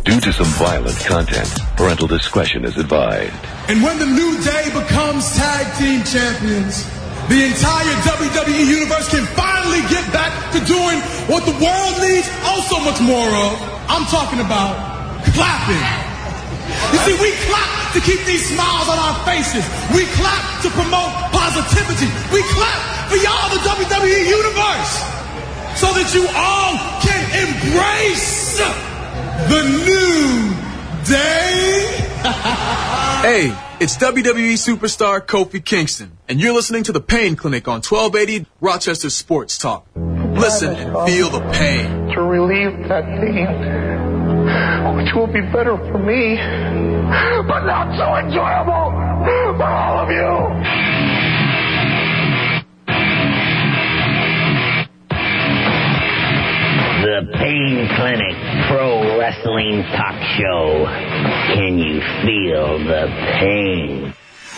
Due to some violent content, parental discretion is advised. And when the New Day becomes tag team champions, the entire WWE universe can finally get back to doing what the world needs so much more of. I'm talking about clapping. You see, we clap to keep these smiles on our faces. We clap to promote positivity. We clap for y'all, the WWE universe, so that you all can embrace the New Day. Hey, it's WWE superstar Kofi Kingston, and you're listening to The Pain Clinic on 1280 Rochester Sports Talk. Listen and feel the pain. To relieve that pain, which will be better for me, but not so enjoyable for all of you. The Pain Clinic Pro Wrestling Talk Show. Can you feel the pain?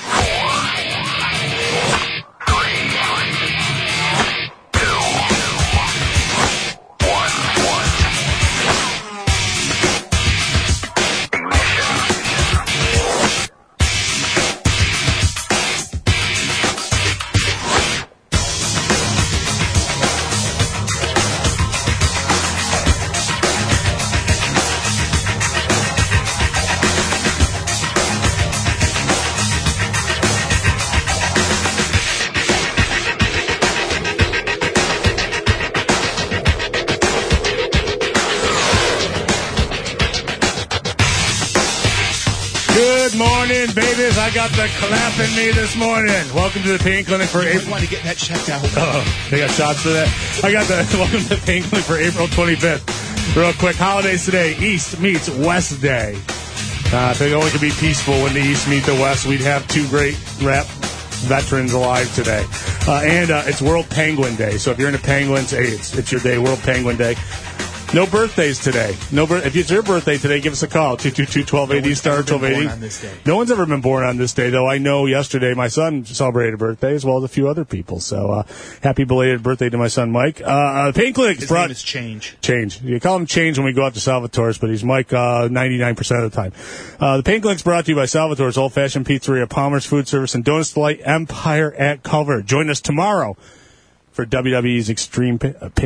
Morning, babies. I got the clap in me this morning. Welcome to the Pain Clinic for April. I want to get that checked out. Oh, they got shots for that. I got the welcome to the Pain Clinic for April 25th. Real quick, holidays today. East meets West Day. If it only could be peaceful when the East meet the West, we'd have two great rap veterans alive today. And it's World Penguin Day. So if you're into penguins, hey, it's your day, World Penguin Day. No birthdays today. If it's your birthday today, give us a call. 222-1280, star 1280. No one's ever been born on this day, though. I know yesterday my son celebrated a birthday, as well as a few other people. So happy belated birthday to my son, Mike. Pain Clinic. His name is Change. Change. You call him Change when we go out to Salvatore's, but he's Mike 99% of the time. The Pain Clinic's brought to you by Salvatore's Old Fashioned Pizzeria, Palmer's Food Service, and Donuts Delight Empire at Culver. Join us tomorrow for WWE's Extreme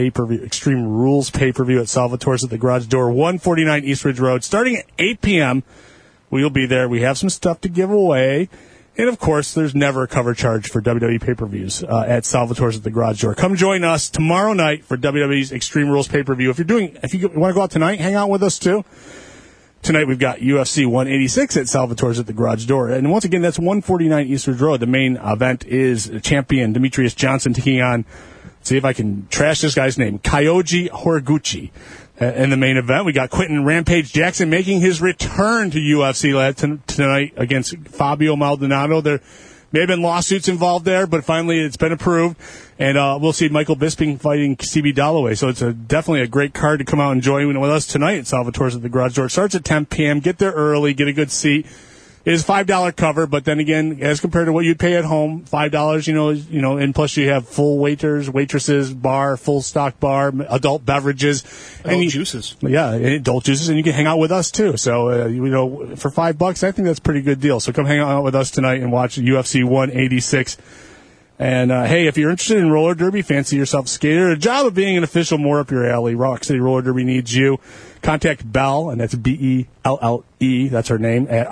Rules pay-per-view at Salvatore's at the Garage Door, 149 East Ridge Road. Starting at 8 p.m., we'll be there. We have some stuff to give away. And, of course, there's never a cover charge for WWE pay-per-views at Salvatore's at the Garage Door. Come join us tomorrow night for WWE's Extreme Rules pay-per-view. If you want to go out tonight, hang out with us, too. Tonight we've got UFC 186 at Salvatore's at the Garage Door. And once again, that's 149 East Ridge Road. The main event is champion Demetrius Johnson taking on, see if I can trash this guy's name, Kyoji Horiguchi. In the main event, we got Quentin Rampage Jackson making his return to UFC tonight against Fabio Maldonado. There may have been lawsuits involved there, but finally it's been approved. And we'll see Michael Bisping fighting CB Dalloway. So it's definitely a great card to come out and join with us tonight at Salvatore's at the Garage Door. It starts at 10 p.m. Get there early, get a good seat. It is $5 cover, but then again, as compared to what you'd pay at home, $5, and plus you have full waitresses, bar, full stock bar, adult beverages. Adult juices. Yeah, adult juices, and you can hang out with us too. So, for $5, I think that's a pretty good deal. So come hang out with us tonight and watch UFC 186. And, hey, if you're interested in roller derby, fancy yourself a skater, a job of being an official more up your alley, Rock City Roller Derby needs you. Contact Belle, and that's Belle, that's her name, at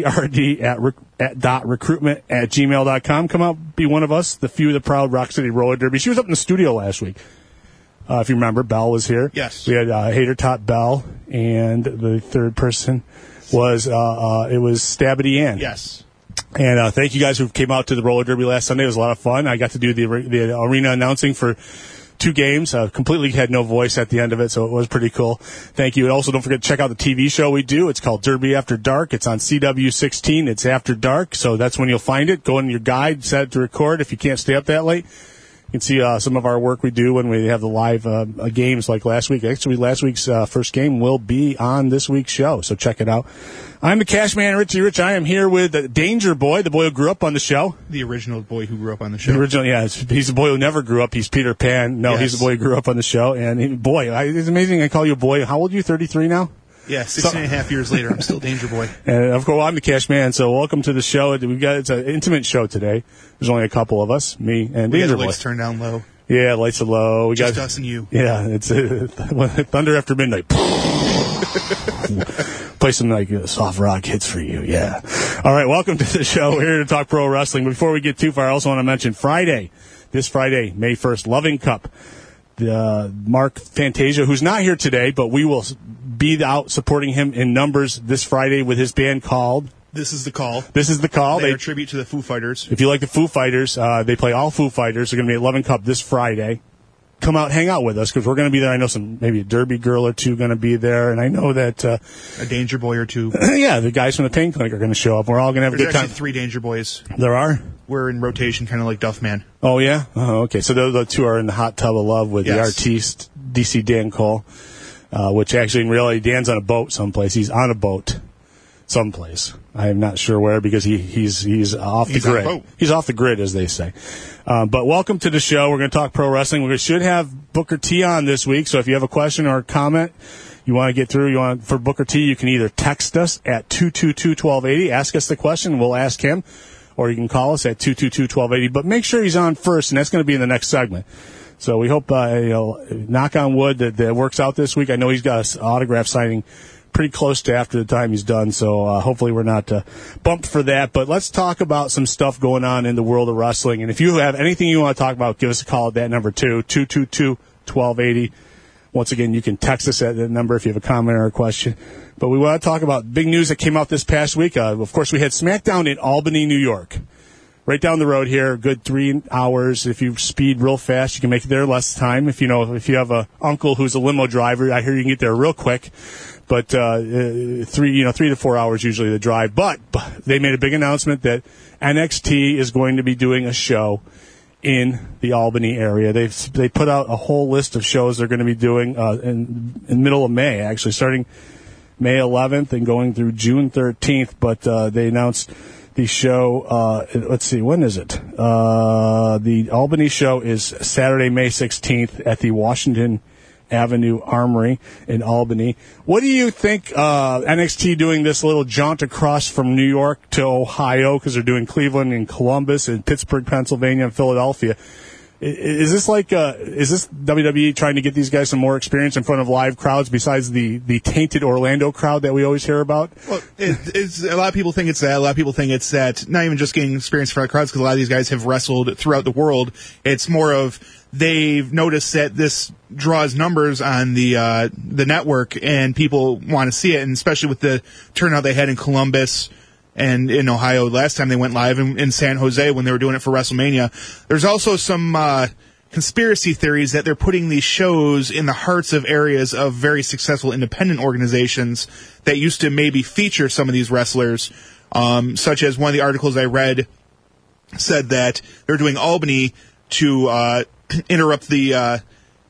rcrd@recruitment@gmail.com. Come out, be one of us, the few, the proud Rock City Roller Derby. She was up in the studio last week. If you remember, Belle was here. Yes. We had Hater Tot Belle, and the third person was, it was Stabbity Ann. Yes. And thank you guys who came out to the roller derby last Sunday. It was a lot of fun. I got to do the arena announcing for 2 games. Completely had no voice at the end of it, so it was pretty cool. Thank you. And also don't forget to check out the TV show we do. It's called Derby After Dark. It's on CW16. It's after dark, so that's when you'll find it. Go in your guide, set it to record if you can't stay up that late. You can see some of our work we do when we have the live games like last week. Actually, last week's first game will be on this week's show, so check it out. I'm the Cash Man, Richie Rich. I am here with the Danger Boy, the boy who grew up on the show. The original boy who grew up on the show. The original, yeah. He's the boy who never grew up. He's Peter Pan. No, yes. He's the boy who grew up on the show. And, it's amazing I call you a boy. How old are you, 33 now? Yeah, 16.5 years later, I'm still Danger Boy. And of course, I'm the Cash Man. So welcome to the show. It's an intimate show today. There's only a couple of us, me and We got Danger the Boy. lights turned down low. Yeah, lights are low. We Just got us and you. Yeah, it's thunder after midnight. Play some soft rock hits for you. Yeah. All right, welcome to the show. We're here to talk pro wrestling. Before we get too far, I also want to mention this Friday, May 1st, Loving Cup. Mark Fantasia, who's not here today, but we will be out supporting him in numbers this Friday with his band called This is the Call. This is the Call. They are a tribute to the Foo Fighters. If you like the Foo Fighters, they play all Foo Fighters. They're going to be at Loving Cup this Friday. Come out, hang out with us, because we're going to be there. I know maybe a Derby girl or two going to be there, and I know that a Danger Boy or two. Yeah, the guys from the Pain Clinic are going to show up. We're all going to have a good time. There's actually 3 Danger Boys. There are? We're in rotation, kind of like Duffman. Oh, yeah? Oh, okay. So the two are in the hot tub of love with the artiste, DC Dan Cole, which actually, in reality, Dan's on a boat someplace. He's on a boat someplace. I am not sure where, because he's off the grid. On a boat. He's off the grid, as they say. But welcome to the show. We're going to talk pro wrestling. We should have Booker T on this week, so if you have a question or a comment you want to get through, for Booker T, you can either text us at 222-1280, ask us the question, we'll ask him, or you can call us at 222-1280. But make sure he's on first, and that's going to be in the next segment. So we hope, knock on wood, that works out this week. I know he's got an autograph signing pretty close to after the time he's done, so hopefully we're not bumped for that. But let's talk about some stuff going on in the world of wrestling. And if you have anything you want to talk about, give us a call at that number, too, 222-1280. Once again, you can text us at that number if you have a comment or a question. But we want to talk about big news that came out this past week. Of course, we had SmackDown in Albany, New York. Right down the road here, a good 3 hours. If you speed real fast, you can make it there less time. If you have a uncle who's a limo driver, I hear you can get there real quick. But 3 to 4 hours usually the drive. But they made a big announcement that NXT is going to be doing a show in the Albany area. They put out a whole list of shows they're going to be doing in the middle of May, actually starting May 11th and going through June 13th. But they announced the show. Let's see, when is it? The Albany show is Saturday, May 16th at the Washington Avenue Armory in Albany. What do you think NXT doing this little jaunt across from New York to Ohio, because they're doing Cleveland and Columbus and Pittsburgh, Pennsylvania, and Philadelphia? Is this WWE trying to get these guys some more experience in front of live crowds besides the tainted Orlando crowd that we always hear about? Well, it's a lot of people think it's that. A lot of people think it's that. Not even just getting experience in front of crowds, because a lot of these guys have wrestled throughout the world. It's more of they've noticed that this draws numbers on the network, and people want to see it, and especially with the turnout they had in Columbus and in Ohio last time they went live, in San Jose when they were doing it for WrestleMania. There's also some conspiracy theories that they're putting these shows in the hearts of areas of very successful independent organizations that used to maybe feature some of these wrestlers, such as one of the articles I read said that they're doing Albany to interrupt the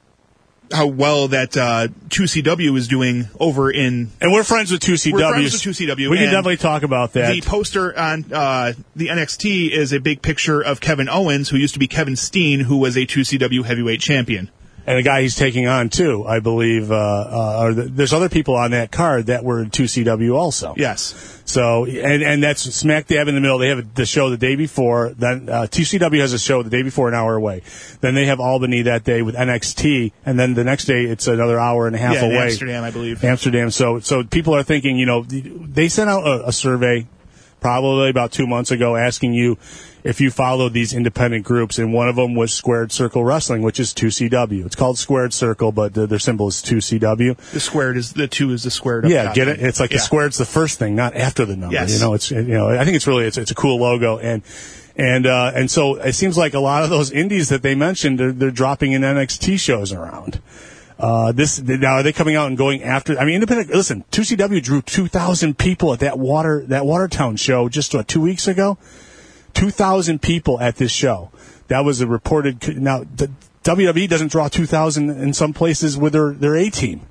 how well that 2CW is doing over in... And we're friends with 2CW. We're friends with 2CW. We can definitely talk about that. The poster on the NXT is a big picture of Kevin Owens, who used to be Kevin Steen, who was a 2CW heavyweight champion. And a guy he's taking on, too, I believe. There's other people on that card that were in 2CW also. Yes. So, and that's smack dab in the middle. They have the show the day before. Then 2CW has a show the day before, an hour away. Then they have Albany that day with NXT, and then the next day it's another hour and a half away. Amsterdam, I believe. Amsterdam. So people are thinking, they sent out a survey probably about 2 months ago asking you if you follow these independent groups, and one of them was Squared Circle Wrestling, which is 2CW. It's called Squared Circle, but their symbol is 2CW. The squared is the 2 is the squared. Up Yeah, top. get it? It's like the squared's the first thing, not after the number. Yes. I think it's a cool logo, and so it seems like a lot of those indies that they mentioned, they're dropping in NXT shows around. Now are they coming out and going after? I mean, independent. Listen, 2CW drew 2,000 people at that Watertown show just 2 weeks ago. 2,000 people at this show. That was a reported. Now, the WWE doesn't draw 2,000 in some places with their A team.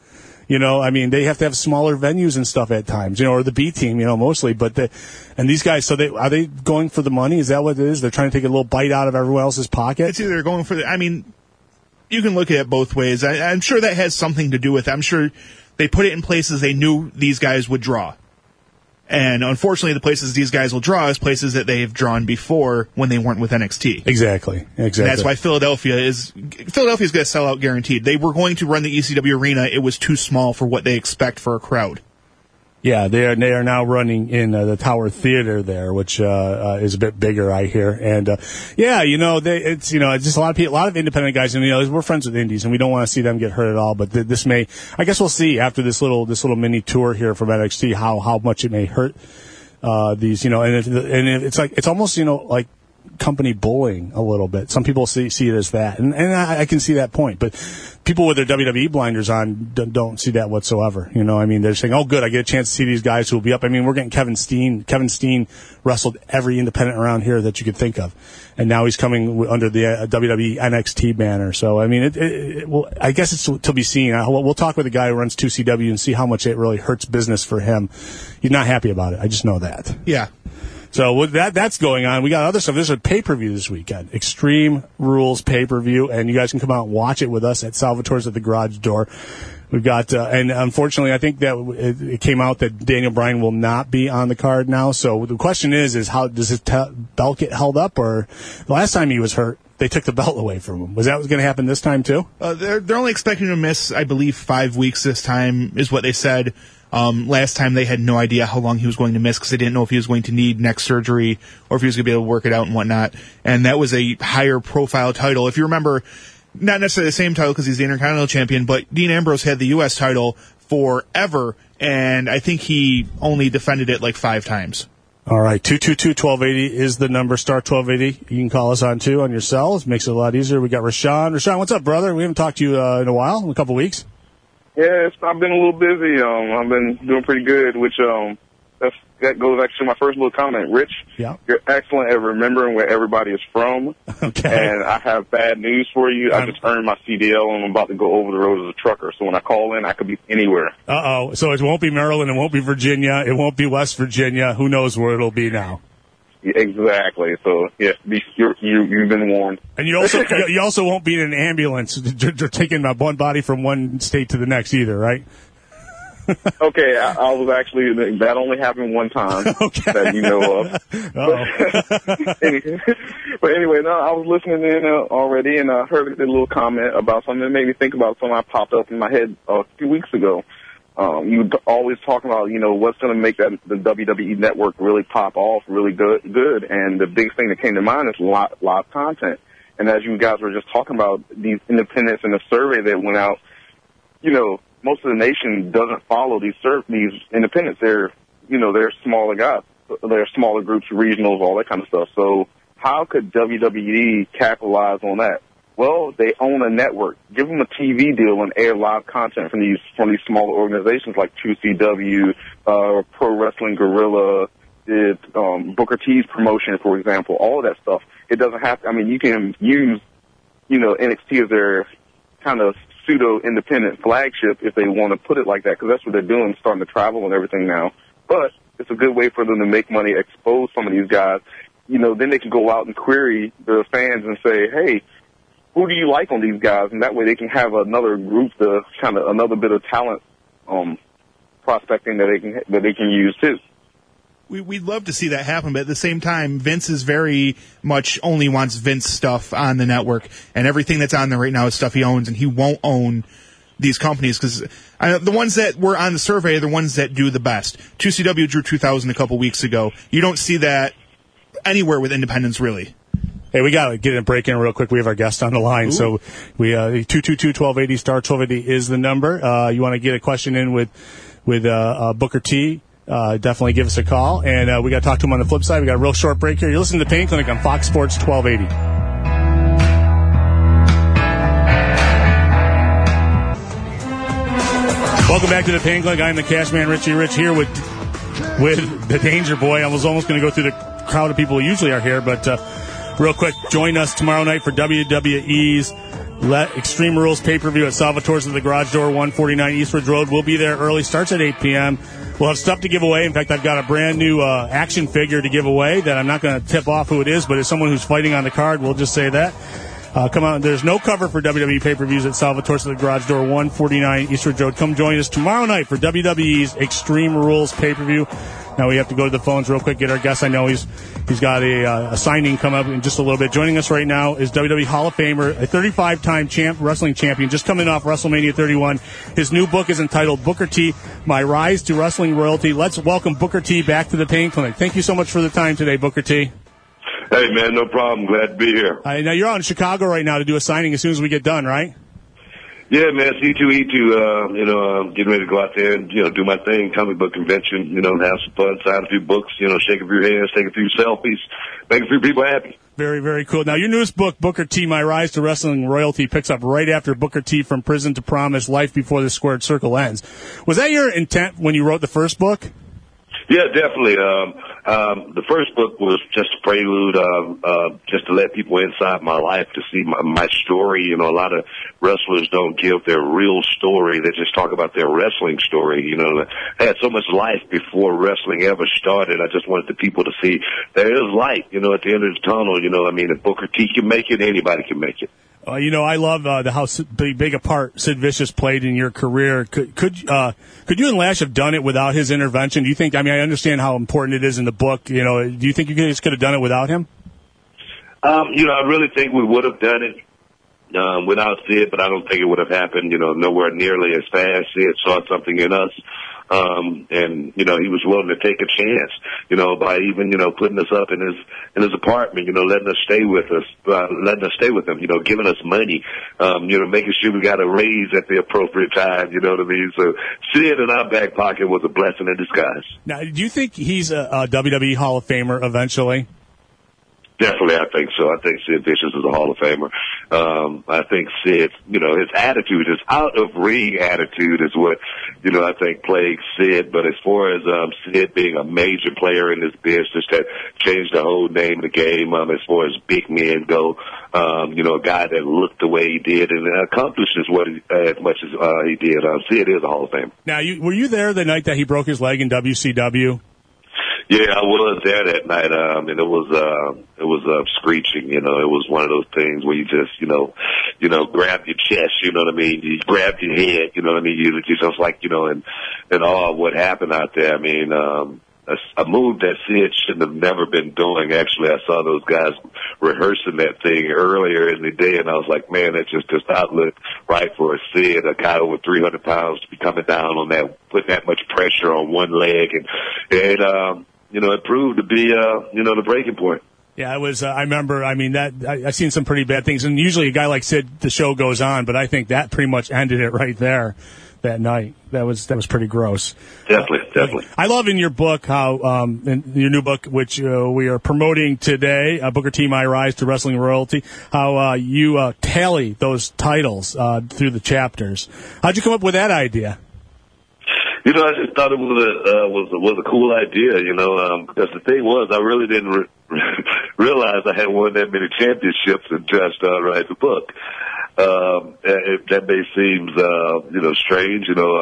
I mean, they have to have smaller venues and stuff at times, or the B team, mostly. And these guys, are they going for the money? Is that what it is? They're trying to take a little bite out of everyone else's pocket? It's either going for you can look at it both ways. I'm sure that has something to do with it. I'm sure They put it in places they knew these guys would draw. And unfortunately, the places these guys will draw is places that they've drawn before when they weren't with NXT. Exactly. And that's why Philadelphia's going to sell out guaranteed. They were going to run the ECW arena. It was too small for what they expect for a crowd. Yeah, they are now running in the Tower Theater there, which is a bit bigger, I hear. And it's just a lot of independent guys, and we're friends with indies, and we don't want to see them get hurt at all. But this may, I guess, we'll see after this little mini tour here from NXT how much it may hurt these, and it's almost like company bullying a little bit. Some people see it as that, and I can see that point, but people with their WWE blinders on don't see that whatsoever. They're saying, "Oh, good, I get a chance to see these guys who will be up." We're getting Kevin Steen. Kevin Steen wrestled every independent around here that you could think of, and now he's coming under the WWE NXT banner. So, I guess it's to be seen. We'll talk with the guy who runs 2CW and see how much it really hurts business for him. He's not happy about it. I just know that. Yeah. So with that's going on. We got other stuff. There's a pay-per-view this weekend, Extreme Rules pay-per-view, and you guys can come out and watch it with us at Salvatore's at the Garage Door. We've got, and unfortunately, I think that it came out that Daniel Bryan will not be on the card now. So the question is how does his belt get held up? Or the last time he was hurt, they took the belt away from him. Was that going to happen this time too? They're only expecting to miss, I believe, 5 weeks this time, is what they said. Last time they had no idea how long he was going to miss because they didn't know if he was going to need neck surgery or if he was going to be able to work it out and whatnot. And that was a higher profile title. If you remember, not necessarily the same title because he's the Intercontinental Champion, but Dean Ambrose had the U.S. title forever, and I think he only defended it like 5 times. All right, 222-1280 is the number, star 1280. You can call us on, too, on your cells. Makes it a lot easier. We got Rashawn. Rashawn, what's up, brother? We haven't talked to you in a while, in a couple weeks. Yeah, I've been a little busy. I've been doing pretty good, which that goes actually to my first little comment. Rich, yeah. You're excellent at remembering where everybody is from. Okay. And I have bad news for you. I just earned my CDL, and I'm about to go over the road as a trucker. So when I call in, I could be anywhere. Uh-oh. So it won't be Maryland. It won't be Virginia. It won't be West Virginia. Who knows where it'll be now? Yeah, exactly. So, yeah, you've been warned. And you also won't be in an ambulance. They're taking one body from one state to the next either, right? Okay, I was actually, that only happened one time that you know of. But anyway, no, I was listening in already, and I heard a little comment about something that made me think about something that popped up in my head a few weeks ago. You always talking about, what's going to make the WWE network really pop off really good. And the biggest thing that came to mind is live content. And as you guys were just talking about these independents and the survey that went out, most of the nation doesn't follow these independents. They're smaller guys. They're smaller groups, regionals, all that kind of stuff. So how could WWE capitalize on that? Well, they own a network. Give them a TV deal and air live content from these smaller organizations like 2CW, Pro Wrestling Guerrilla, Booker T's promotion, for example. All of that stuff. It doesn't have to. You can use, NXT as their kind of pseudo-independent flagship if they want to put it like that, because that's what they're doing, starting to travel and everything now. But it's a good way for them to make money, expose some of these guys. Then they can go out and query the fans and say, hey, who do you like on these guys? And that way they can have another group, another bit of talent prospecting that they can use too. We'd love to see that happen, but at the same time, Vince is very much only wants Vince stuff on the network, and everything that's on there right now is stuff he owns, and he won't own these companies because the ones that were on the survey are the ones that do the best. 2CW drew 2,000 a couple weeks ago. You don't see that anywhere with independents, really. Hey, we got to get a break in real quick. We have our guest on the line. Ooh. So we 222-1280, star 1280 is the number. You want to get a question in with Booker T, definitely give us a call. And we got to talk to him on the flip side. We got a real short break here. You're listening to the Pain Clinic on Fox Sports 1280. Welcome back to the Pain Clinic. I'm the Cash Man, Richie Rich, here with the Danger Boy. I was almost going to go through the crowd of people who usually are here, but real quick, join us tomorrow night for WWE's Extreme Rules pay-per-view at Salvatore's at the Garage Door, 149 Eastwood Road. We'll be there early. Starts at 8 p.m. We'll have stuff to give away. In fact, I've got a brand new action figure to give away that I'm not going to tip off who it is, but it's someone who's fighting on the card. We'll just say that. Come on. There's no cover for WWE pay-per-views at Salvatore's at the Garage Door, 149 Eastwood Road. Come join us tomorrow night for WWE's Extreme Rules pay-per-view. Now we have to go to the phones real quick, get our guest. I know he's got a signing coming up in just a little bit. Joining us right now is WWE Hall of Famer, a 35-time wrestling champion, just coming off WrestleMania 31. His new book is entitled Booker T, My Rise to Wrestling Royalty. Let's welcome Booker T back to the Pain Clinic. Thank you so much for the time today, Booker T. Hey, man, no problem. Glad to be here. Now, you're out in Chicago right now to do a signing as soon as we get done, right? Yeah, man, C2E2, getting ready to go out there and, do my thing, comic book convention, have some fun, sign a few books, shake a few hands, take a few selfies, make a few people happy. Very, very cool. Now, your newest book, Booker T, My Rise to Wrestling Royalty, picks up right after Booker T, From Prison to Promise, Life Before the Squared Circle Ends. Was that your intent when you wrote the first book? Yeah, definitely. The first book was just a prelude, just to let people inside my life to see my story. A lot of wrestlers don't give their real story. They just talk about their wrestling story. I had so much life before wrestling ever started. I just wanted the people to see there is light, at the end of the tunnel. If Booker T can make it, anybody can make it. I love how big a part Sid Vicious played in your career. Could you and Lash have done it without his intervention? Do you think? I understand how important it is in the book. Do you think you guys could have done it without him? I really think we would have done it without Sid, but I don't think it would have happened. Nowhere nearly as fast. Sid saw something in us. And he was willing to take a chance, by even, putting us up in his apartment, letting us stay with him, giving us money, making sure we got a raise at the appropriate time, you know what I mean? So Sid in our back pocket was a blessing in disguise. Now, do you think he's a WWE Hall of Famer eventually? Definitely, I think so. I think Sid Vicious is a Hall of Famer. I think Sid, his attitude, his out-of-ring attitude is what, I think plagues Sid. But as far as Sid being a major player in this business that changed the whole name of the game, as far as big men go, a guy that looked the way he did and accomplished as much as he did. Sid is a Hall of Famer. Now, were you there the night that he broke his leg in WCW? Yeah, I was there that night. And it was screeching, it was one of those things where you just, grab your chest, you know what I mean? You grab your head, you know what I mean? You just like, and all what happened out there. I mean, a move that Sid shouldn't have never been doing. Actually, I saw those guys rehearsing that thing earlier in the day, and I was like, man, that just does not look right for a Sid, a guy over 300 pounds, to be coming down on that, putting that much pressure on one leg, and it proved to be, the breaking point. Yeah, it was. I remember. I've seen some pretty bad things, and usually a guy like Sid, the show goes on, but I think that pretty much ended it right there that night. That was pretty gross. Definitely. I love in your book how, in your new book, which we are promoting today, Booker T, My Rise to Wrestling Royalty, how you tally those titles through the chapters. How'd you come up with that idea? I just thought it was a cool idea, because the thing was, I really didn't realize I had won that many championships until I started writing the book. That may seem, strange,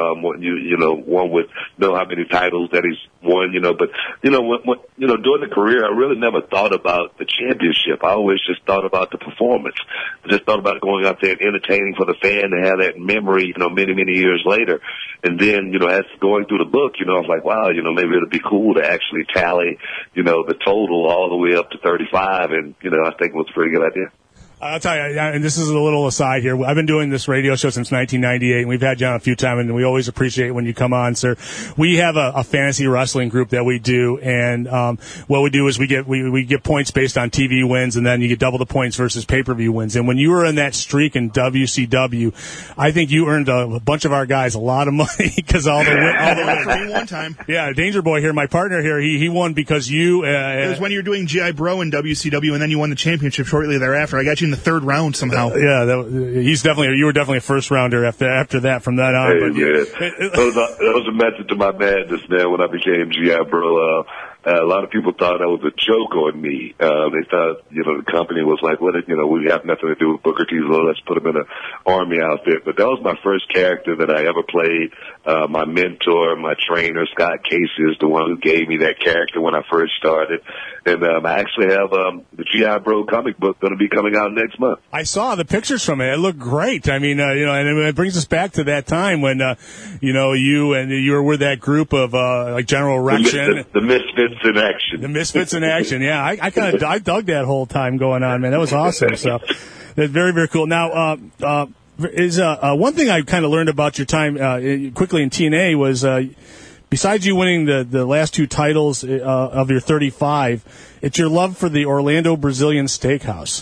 one would know how many titles that he's won, but, during the career, I really never thought about the championship. I always just thought about the performance. I just thought about going out there and entertaining for the fan to have that memory, many, many years later. And then, as going through the book, I was like, wow, maybe it'd be cool to actually tally, the total all the way up to 35. And, I think it was a pretty good idea. I'll tell you, and this is a little aside here. I've been doing this radio show since 1998, and we've had you on a few times, and we always appreciate when you come on, sir. We have a fantasy wrestling group that we do, and what we do is we get points based on TV wins, and then you get double the points versus pay-per-view wins. And when you were in that streak in WCW, I think you earned a bunch of our guys a lot of money because all the one time. Yeah, Danger Boy here, my partner here, he won because you. It was when you were doing G.I. Bro in WCW, and then you won the championship shortly thereafter. I got you in the third round somehow. You were definitely a first rounder after that from that on. Hey, that was a method to my madness, man, when I became G.I. Bro. a lot of people thought that was a joke on me. They thought, the company was like, we have nothing to do with Booker T, so let's put him in an Army outfit. But that was my first character that I ever played. My mentor, my trainer, Scott Casey, is the one who gave me that character when I first started. And I actually have the G.I. Bro comic book going to be coming out next month. I saw the pictures from it. It looked great. I mean, and it brings us back to that time when, you were with that group of like General Erection. The Misfits in Action. The Misfits in Action. Yeah, I dug that whole time going on, man. That was awesome. So that's very, very cool. Now, is one thing I kind of learned about your time quickly in TNA was. Besides you winning the last two titles of your 35, it's your love for the Orlando Brazilian Steakhouse.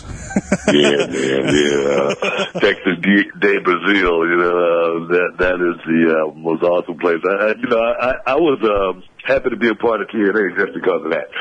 yeah. Texas de Brazil, that is the most awesome place. I was happy to be a part of TNA just because of that.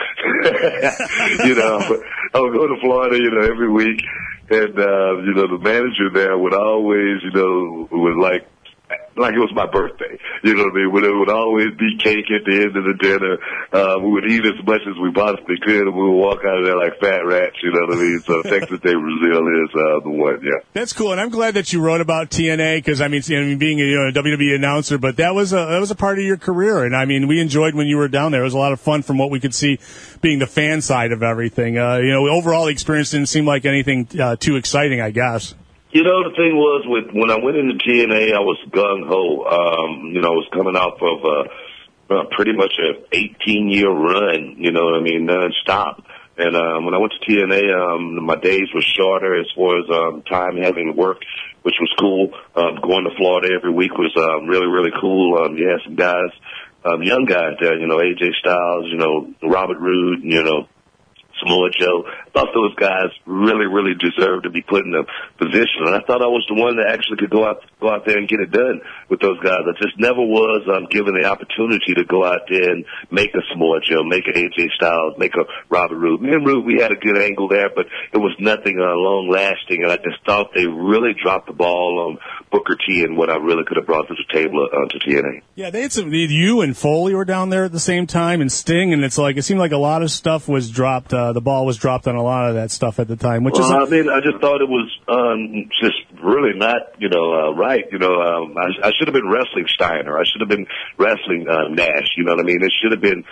I would go to Florida, every week, and the manager there would always, was like it was my birthday. You know what I mean? There would always be cake at the end of the dinner. We would eat as much as we possibly could, and we would walk out of there like fat rats. You know what I mean? So Texas de Brazil is the one, yeah. That's cool, and I'm glad that you wrote about TNA because being a WWE announcer, but that was a part of your career, and we enjoyed when you were down there. It was a lot of fun from what we could see, being the fan side of everything. Overall, the experience didn't seem like anything too exciting, I guess. The thing was, when I went into TNA, I was gung-ho. I was coming off of pretty much an 18-year run, non-stop. And when I went to TNA, my days were shorter as far as time having to work, which was cool. Going to Florida every week was really, really cool. You had some guys, young guys there, AJ Styles, Robert Roode, Samoa Joe. I thought those guys really, really deserved to be put in a position, and I thought I was the one that actually could go out there and get it done with those guys. I just never was given the opportunity to go out there and make a Samoa Joe, make an AJ Styles, make a Robert Roode. Me and Roode, we had a good angle there, but it was nothing long lasting, and I just thought they really dropped the ball on Booker T and what I really could have brought to the table to TNA. Yeah, they had you and Foley were down there at the same time, and Sting, and it seemed like a lot of stuff was dropped. The ball was dropped on a lot of that stuff at the time. I just thought it was just really not, right. I should have been wrestling Steiner. I should have been wrestling Nash. You know what I mean? It should have been,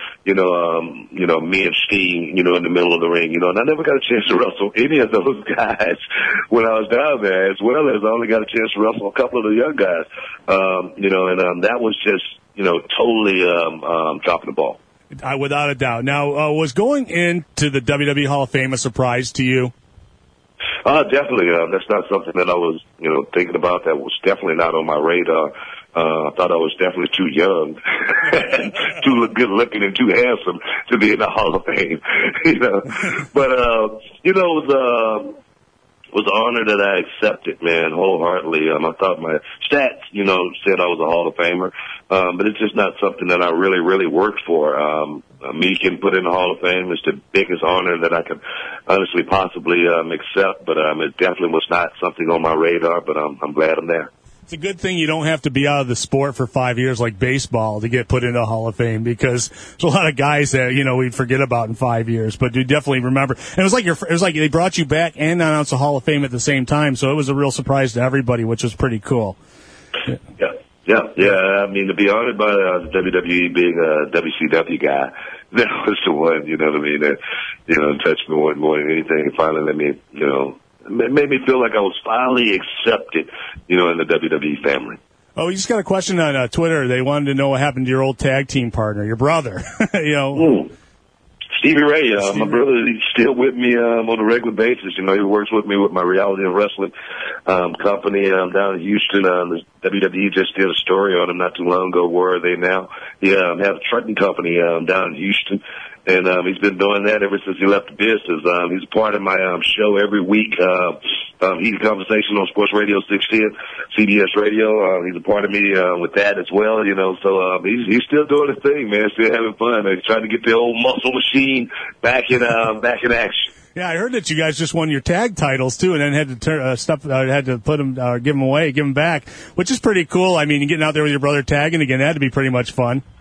me and Sting, in the middle of the ring. And I never got a chance to wrestle any of those guys when I was down there, as well as I only got a chance to wrestle a couple of the young guys. And that was just, totally dropping the ball. Without a doubt. Now, was going into the WWE Hall of Fame a surprise to you? Definitely. That's not something that I was, thinking about. That was definitely not on my radar. I thought I was definitely too young, too good looking, and too handsome to be in the Hall of Fame. But it was an honor that I accepted, man, wholeheartedly. I thought my stats, said I was a Hall of Famer, but it's just not something that I really, really worked for. Me getting put in the Hall of Fame is the biggest honor that I could honestly possibly accept, but it definitely was not something on my radar, but I'm glad I'm there. It's a good thing you don't have to be out of the sport for 5 years like baseball to get put into the Hall of Fame, because there's a lot of guys that, we'd forget about in 5 years, but you definitely remember. And it was like they brought you back and announced the Hall of Fame at the same time, so it was a real surprise to everybody, which was pretty cool. Yeah. I mean, to be honored by the WWE being a WCW guy, that was the one, that, touched me more than anything, and finally let me, it made me feel like I was finally accepted, in the WWE family. Oh, we just got a question on Twitter. They wanted to know what happened to your old tag team partner, your brother. Stevie Ray, my brother, he's still with me on a regular basis. He works with me with my reality and wrestling company down in Houston. The WWE just did a story on him not too long ago. Where are they now? He has a trucking company down in Houston. And he's been doing that ever since he left the business. He's a part of my show every week. He's Conversation on Sports Radio 610, CBS Radio. He's a part of me with that as well, So he's still doing his thing, man. Still having fun. He's trying to get the old muscle machine back in action. Yeah, I heard that you guys just won your tag titles too, and then had to had to put them, give them away, give them back, which is pretty cool. I mean, getting out there with your brother tagging again, that had to be pretty much fun.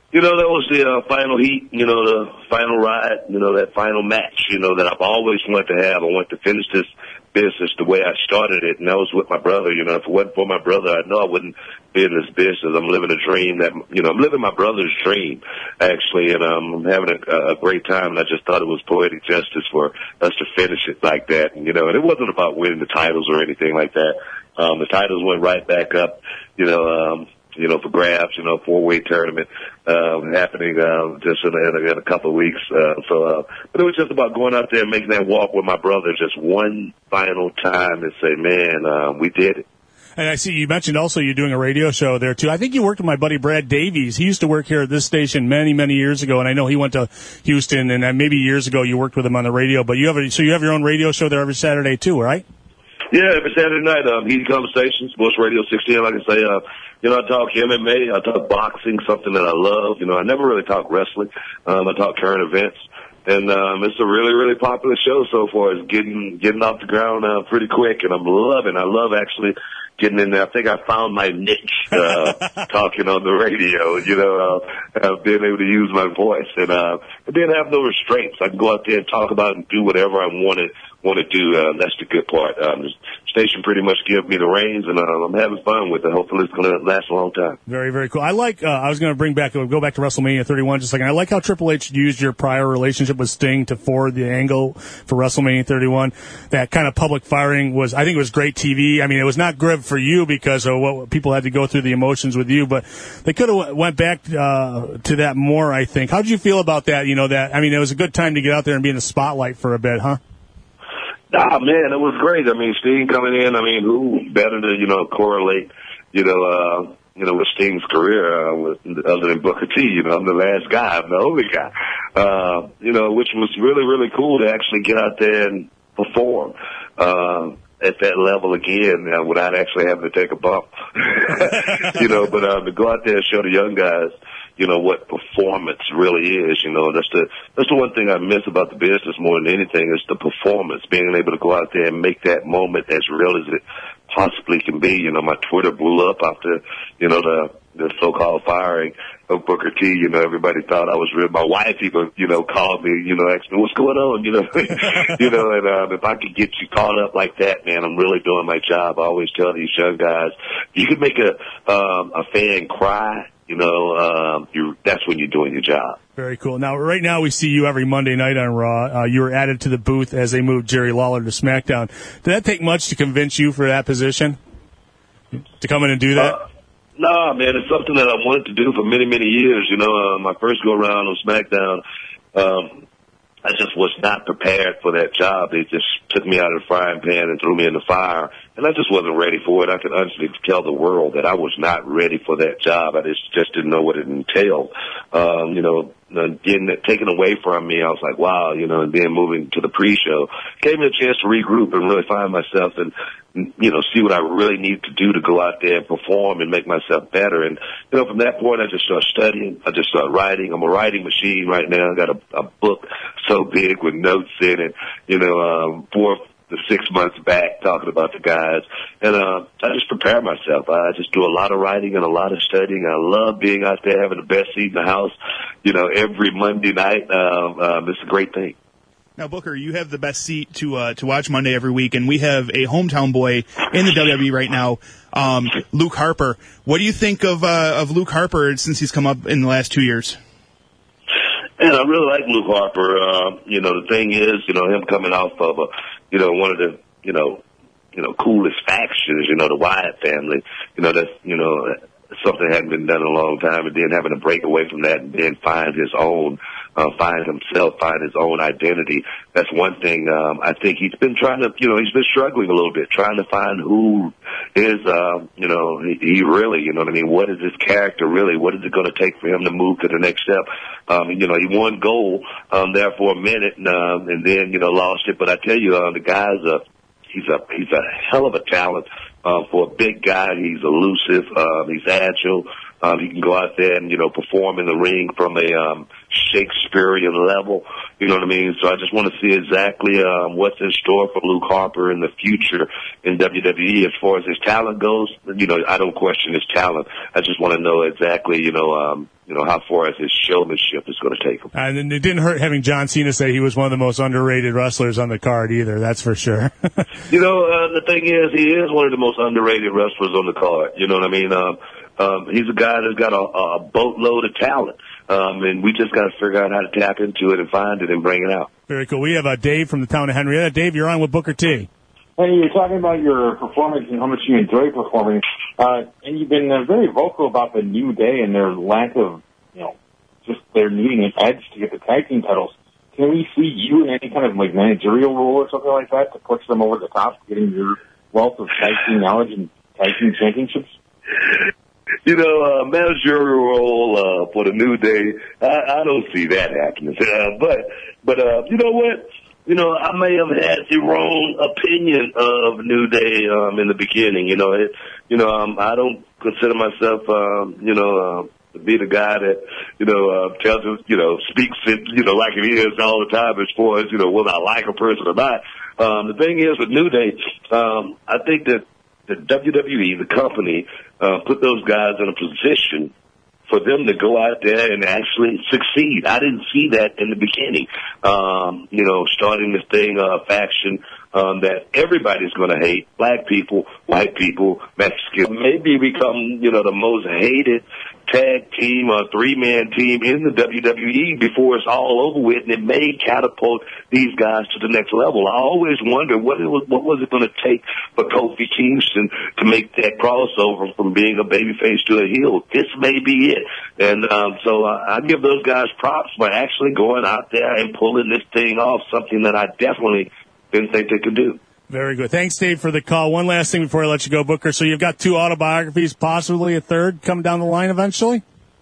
You know, that was the final heat, you know, the final ride, you know, that final match, you know, that I've always wanted to have. I wanted to finish this business the way I started it, and that was with my brother. You know, if it wasn't for my brother, I know I wouldn't be in this business. I'm living a dream that, you know, I'm living my brother's dream, actually, and I'm having a great time, and I just thought it was poetic justice for us to finish it like that. And, you know, and it wasn't about winning the titles or anything like that. The titles went right back up, you know, for grabs, you know, 4-way tournament, happening, just in a couple of weeks. But it was just about going out there and making that walk with my brother just one final time and say, man, we did it. And I see you mentioned also you're doing a radio show there, too. I think you worked with my buddy Brad Davies. He used to work here at this station many, many years ago, and I know he went to Houston, and maybe years ago you worked with him on the radio. But you have your own radio show there every Saturday, too, right? Yeah, every Saturday night, Heated Conversations, Sports Radio 16, like I say, you know, I talk MMA, I talk boxing, something that I love. You know, I never really talk wrestling. I talk current events. And it's a really, really popular show so far. It's getting off the ground pretty quick, and I'm loving it. I love actually getting in there. I think I found my niche talking on the radio, you know, being able to use my voice. And then have no restraints. I can go out there and talk about and do whatever I want to do. That's the good part. The station pretty much gives me the reins, and I'm having fun with it. Hopefully it's going to last a long time. Very, very cool. I like, I was going to go back to WrestleMania 31 just a second. I like how Triple H used your prior relationship with Sting to forward the angle for WrestleMania 31. That kind of public firing I think it was great TV. I mean, it was not good for you because of what people had to go through the emotions with you, but they could have went back to that more, I think. How did you feel about that? You know, I mean, it was a good time to get out there and be in the spotlight for a bit, huh? Ah, man, it was great. I mean, Sting coming in, I mean, who better to, you know, correlate, you know, with Sting's career, other than Booker T. You know, I'm the last guy. I'm the only guy. You know, which was really, really cool to actually get out there and perform, at that level again, without actually having to take a bump. You know, but, to go out there and show the young guys, you know, what performance really is. You know, that's the one thing I miss about the business more than anything is the performance, being able to go out there and make that moment as real as it possibly can be. You know, my Twitter blew up after, you know, the so-called firing of Booker T. You know, everybody thought I was real. My wife even, you know, called me, you know, asked me, what's going on, you know. You know, and if I could get you caught up like that, man, I'm really doing my job. I always tell these young guys, you can make a fan cry, you know, that's when you're doing your job. Very cool. Now, right now, we see you every Monday night on Raw. You were added to the booth as they moved Jerry Lawler to SmackDown. Did that take much to convince you for that position? To come in and do that? No, man, it's something that I wanted to do for many, many years. You know, my first go-around on SmackDown, I just was not prepared for that job. They just took me out of the frying pan and threw me in the fire, and I just wasn't ready for it. I could honestly tell the world that I was not ready for that job. I just didn't know what it entailed. You know, getting it taken away from me, I was like, wow, you know, and then moving to the pre-show gave me a chance to regroup and really find myself and, you know, see what I really need to do to go out there and perform and make myself better. And, you know, from that point, I just started studying. I just started writing. I'm a writing machine right now. I got a book so big with notes in it, you know, 4 to 6 months back talking about the guys. And I just prepare myself. I just do a lot of writing and a lot of studying. I love being out there, having the best seat in the house, you know, every Monday night. It's a great thing. Now, Booker, you have the best seat to watch Monday every week, and we have a hometown boy in the WWE right now, Luke Harper. What do you think of Luke Harper since he's come up in the last 2 years? And I really like Luke Harper. You know, the thing is, you know, him coming off of one of the, you know, coolest factions, you know, the Wyatt family. You know, that's, you know, something that hadn't been done in a long time, and then having to break away from that and then find his own, find himself, find his own identity. That's one thing. I think he's been trying to, you know, he's been struggling a little bit, trying to find who is, you know, he really, you know what I mean? What is his character really? What is it going to take for him to move to the next step? You know, he won gold, there for a minute, and then, you know, lost it. But I tell you, the guy's he's a hell of a talent. For a big guy, he's elusive, he's agile, He can go out there and, perform in the ring from a Shakespearean level. You know what I mean? So I just want to see exactly what's in store for Luke Harper in the future in WWE. As far as his talent goes, I don't question his talent. I just want to know exactly, how far his showmanship is going to take him. And it didn't hurt having John Cena say he was one of the most underrated wrestlers on the card either. That's for sure. The thing is, he is one of the most underrated wrestlers on the card. You know what I mean? He's a guy that's got a boatload of talent. And we just got to figure out how to tap into it and find it and bring it out. Very cool. We have Dave from the town of Henrietta. Dave, you're on with Booker T. Hey, you're talking about your performance and how much you enjoy performing, and you've been very vocal about the New Day and their lack of, just their needing an edge to get the tag team titles. Can we see you in any kind of managerial role or something like that to push them over the top, getting your wealth of tag team knowledge and tag team championships? Managerial role for the New Day, I don't see that happening. But you know what? I may have had the wrong opinion of New Day in the beginning. I don't consider myself, to be the guy that, tells us, speaks it, like it is all the time as far as, whether I like a person or not. The thing is with New Day, I think that the WWE, the company, put those guys in a position for them to go out there and actually succeed. I didn't see that in the beginning. Starting this thing, faction, that everybody's going to hate, black people, white people, Mexicans, maybe become, the most hated tag team or three-man team in the WWE before it's all over with, and it may catapult these guys to the next level. I always wonder what was it going to take for Kofi Kingston to make that crossover from being a babyface to a heel. This may be it. And so I give those guys props for actually going out there and pulling this thing off, something that I definitely didn't think they could do. Very good. Thanks, Dave, for the call. One last thing before I let you go, Booker. So you've got 2 autobiographies, possibly a third coming down the line eventually?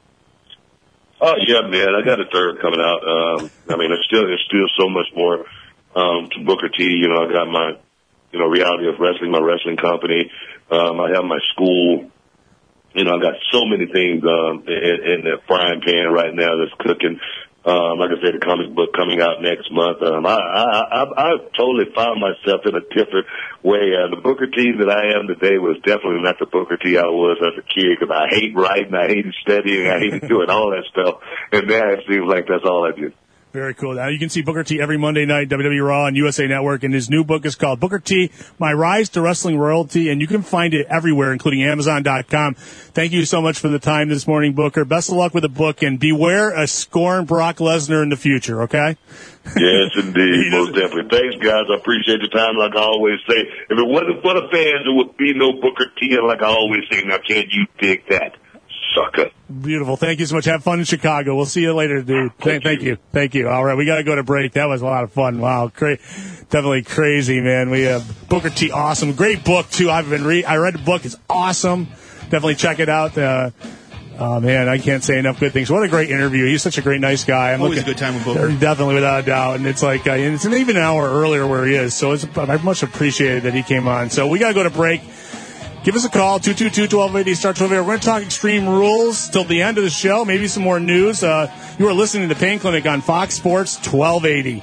Oh, yeah, man. I got a third coming out. There's still so much more to Booker T. I got my, Reality of Wrestling, my wrestling company. I have my school. I got so many things in the frying pan right now that's cooking. Like I said, the comic book coming out next month. I totally found myself in a different way. The Booker T that I am today was definitely not the Booker T I was as a kid, because I hate writing, I hated studying, I hated doing all that stuff. And now it seems like that's all I do. Very cool. Now you can see Booker T every Monday night, WWE Raw on USA Network, and his new book is called Booker T, My Rise to Wrestling Royalty, and you can find it everywhere, including Amazon.com. Thank you so much for the time this morning, Booker. Best of luck with the book, and beware a scorned Brock Lesnar in the future, okay? Yes, indeed. Most definitely. Thanks, guys. I appreciate your time. Like I always say, if it wasn't for the fans, there would be no Booker T, and like I always say, now can't you dig that? Sucker. Beautiful. Thank you so much. Have fun in Chicago. We'll see you later, dude. Thank you. Thank you. All right. We got to go to break. That was a lot of fun. Wow. Definitely crazy, man. We have Booker T. Awesome. Great book, too. I read the book. It's awesome. Definitely check it out. Oh, man, I can't say enough good things. What a great interview. He's such a great, nice guy. Always a good time with Booker. Definitely, without a doubt. And it's like, and it's even an hour earlier where he is. So I much appreciated that he came on. So we got to go to break. Give us a call, 222-1280, start 1280. We're going to talk Extreme Rules till the end of the show, maybe some more news. You are listening to Pain Clinic on Fox Sports 1280.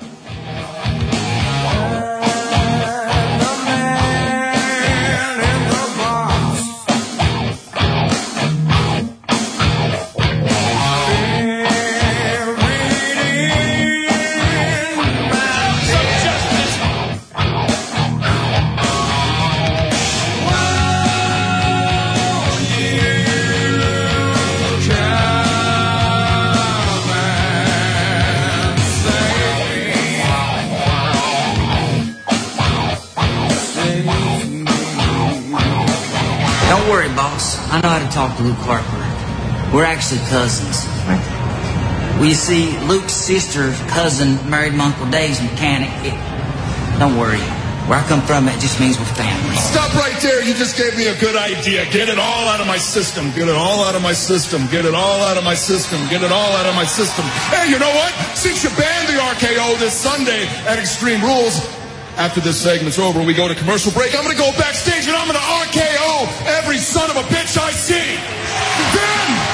I know how to talk to Luke Harper. We're actually cousins. Well, you see, Luke's sister's cousin married my Uncle Dave's mechanic. Don't worry. Where I come from, it just means we're family. Stop right there. You just gave me a good idea. Get it all out of my system. Get it all out of my system. Get it all out of my system. Get it all out of my system. Hey, you know what? Since you banned the RKO this Sunday at Extreme Rules, after this segment's over, we go to commercial break. I'm going to go backstage and I'm going to RKO every son of a bitch I see. Then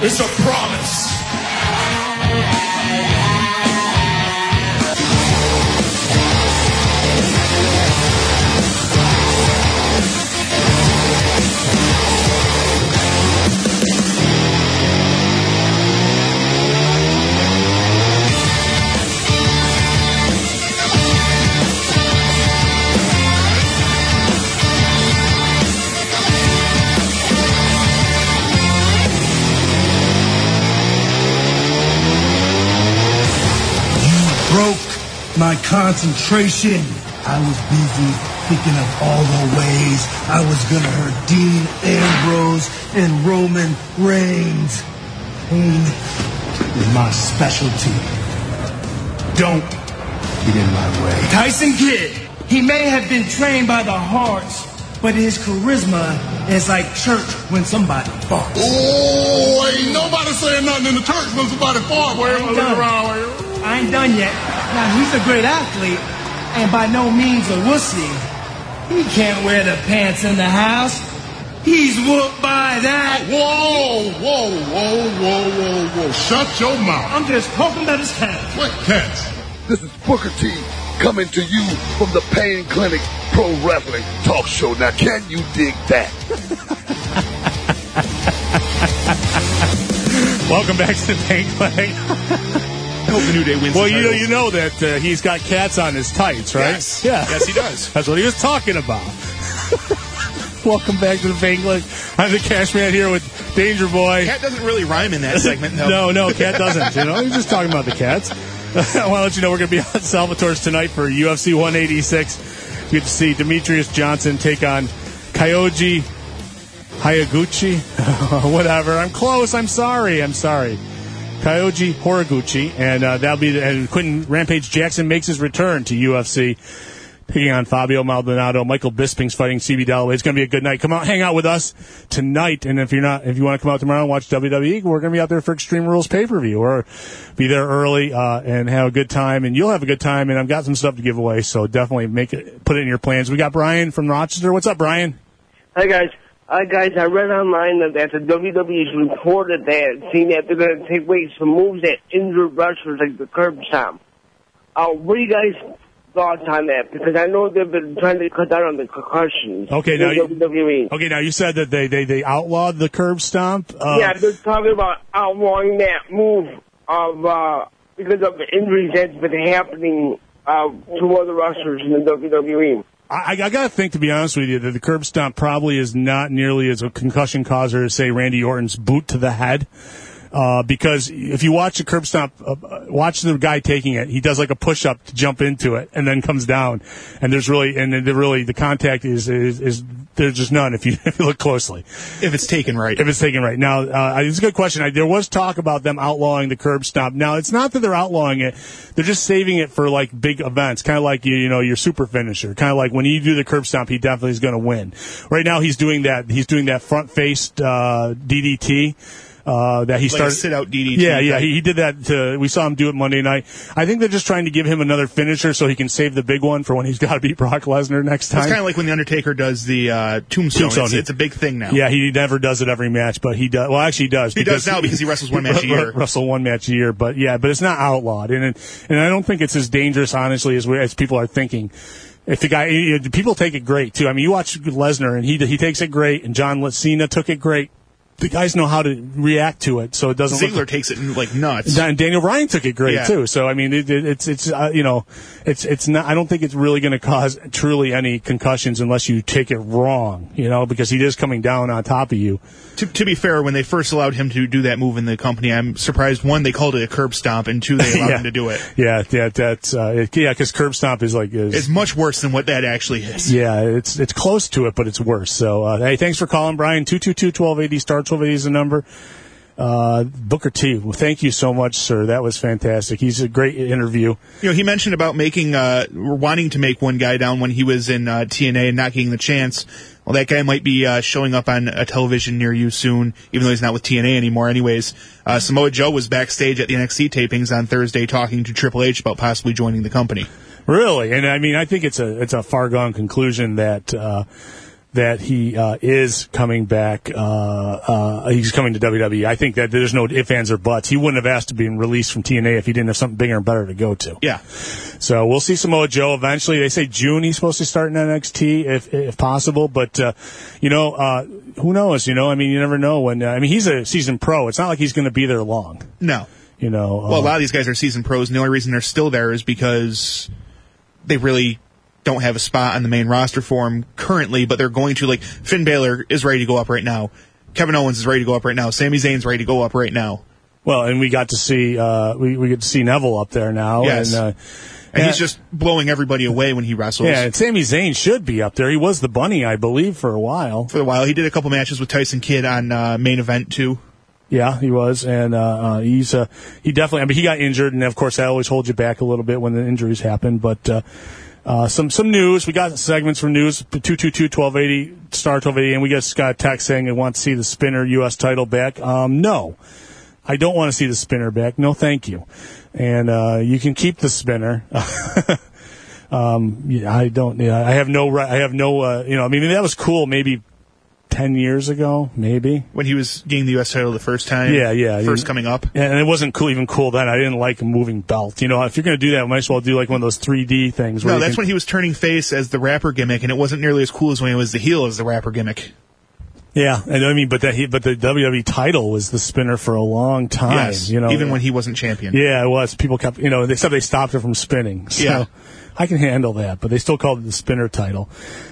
It's a promise. Broke my concentration. I was busy thinking of all the ways I was gonna hurt Dean Ambrose and Roman Reigns. Pain is my specialty. Don't get in my way. Tyson Kidd, he may have been trained by the Hearts, but his charisma is like church when somebody farts. Oh, ain't nobody saying nothing in the church when somebody farts. I ain't done yet. Now, he's a great athlete, and by no means a wussy. He can't wear the pants in the house. He's whooped by that. Whoa. Shut your mouth. I'm just poking at his cats. What cats? This is Booker T coming to you from the Pain Clinic Pro Wrestling Talk Show. Now, can you dig that? Welcome back to the Pain Clinic. I hope the New Day wins. Well, you know that he's got cats on his tights, right? Yes. Yeah. Yes, he does. That's what he was talking about. Welcome back to the Pain Clinic. I'm the Cash Man here with Danger Boy. Cat doesn't really rhyme in that segment, though. No, Cat doesn't. You know, he's just talking about the cats. I want to let you know we're going to be on Salvatore's tonight for UFC 186. We get to see Demetrius Johnson take on Kyoji Hayaguchi. Whatever. I'm close. I'm sorry. Kyoji Horiguchi, and that'll be and Quentin Rampage Jackson makes his return to UFC, taking on Fabio Maldonado. Michael Bisping's fighting CB Dalloway. It's going to be a good night. Come out, hang out with us tonight, and if you want to come out tomorrow and watch WWE, we're going to be out there for Extreme Rules pay-per-view, or be there early and have a good time, and you'll have a good time. And I've got some stuff to give away, so definitely put it in your plans. We got Brian from Rochester. What's up, Brian? Hi guys. I read online that the WWE's reported that, seeing that they're going to take away some moves that injured wrestlers like the curb stomp. What are you guys' thoughts on that? Because I know they've been trying to cut down on the concussions. Okay, now you said that they outlawed the curb stomp. Yeah, they're talking about outlawing that move because of the injuries that's been happening to other wrestlers in the WWE. I got to think, to be honest with you, that the curb stomp probably is not nearly as a concussion causer as, say, Randy Orton's boot to the head. Because if you watch the curb stomp, watch the guy taking it, he does like a push-up to jump into it and then comes down. And the contact is there's just none if you look closely. If it's taken right. Now, it's a good question. There was talk about them outlawing the curb stomp. Now, it's not that they're outlawing it. They're just saving it for like big events, kind of like, your super finisher. Kind of like when you do the curb stomp, he definitely is going to win. Right now, he's doing that front-faced DDT. That he started sit out DDT. Yeah, he did that. We saw him do it Monday night. I think they're just trying to give him another finisher so he can save the big one for when he's got to beat Brock Lesnar next time. It's kind of like when the Undertaker does the tombstone. It's a big thing now. Yeah, he never does it every match, but he does. Well, actually, he does. He does now because he wrestles one match a year. One match a year, but it's not outlawed, and I don't think it's as dangerous, honestly, as people are thinking. If the guy, people take it great too. I mean, you watch Lesnar, and he takes it great, and John Cena took it great. The guys know how to react to it, so it doesn't. Ziggler takes it like nuts. And Daniel Bryan took it great too. So I mean, it's not. I don't think it's really going to cause truly any concussions unless you take it wrong, because he is coming down on top of you. To be fair, when they first allowed him to do that move in the company, I'm surprised. One, they called it a curb stomp, and two, they allowed him to do it. Because curb stomp is it's much worse than what that actually is. Yeah, it's close to it, but it's worse. So hey, thanks for calling, Brian. 222-1280 star 1280 is the number. Booker T, well, thank you so much, sir. That was fantastic. He's a great interview. He mentioned about wanting to make one guy down when he was in TNA and not getting the chance. Well, that guy might be showing up on a television near you soon, even though he's not with TNA anymore anyways. Samoa Joe was backstage at the NXT tapings on Thursday talking to Triple H about possibly joining the company. Really? And I mean, I think it's a far-gone conclusion that that he is coming back. He's coming to WWE. I think that there's no ifs, ands, or buts. He wouldn't have asked to be released from TNA if he didn't have something bigger and better to go to. Yeah. So we'll see Samoa Joe eventually. They say June he's supposed to start in NXT if possible, but who knows? I mean, you never know when. I mean, he's a seasoned pro. It's not like he's going to be there long. No. Well, a lot of these guys are seasoned pros, and the only reason they're still there is because they really don't have a spot on the main roster for him currently, but they're going to. Like, Finn Balor is ready to go up right now. Kevin Owens is ready to go up right now. Sami Zayn's ready to go up right now. Well, and we got to see we get to see Neville up there now. Yes. And he's just blowing everybody away when he wrestles. Yeah, and Sami Zayn should be up there. He was the bunny, I believe, for a while. He did a couple matches with Tyson Kidd on main event, too. Yeah, he was, and he definitely. I mean, he got injured, and of course that always holds you back a little bit when the injuries happen. But some news. We got segments from news. 222-1280 star 1280, and we just got a text saying they want to see the Spinner U.S. title back. No, I don't want to see the Spinner back. No, thank you. And you can keep the Spinner. I don't. I have no right. I have no. I mean, that was cool. Maybe 10 years ago, maybe. When he was getting the U.S. title the first time? Yeah. First coming up? And it wasn't even cool then. I didn't like a moving belt. If you're going to do that, we might as well do like one of those 3D things. No, that's when he was turning face as the rapper gimmick, and it wasn't nearly as cool as when he was the heel as the rapper gimmick. Yeah, and I mean, but the WWE title was the Spinner for a long time. Yes, even when he wasn't champion. Yeah, it was. People kept, except they stopped it from spinning. So yeah. I can handle that, but they still called it the Spinner title.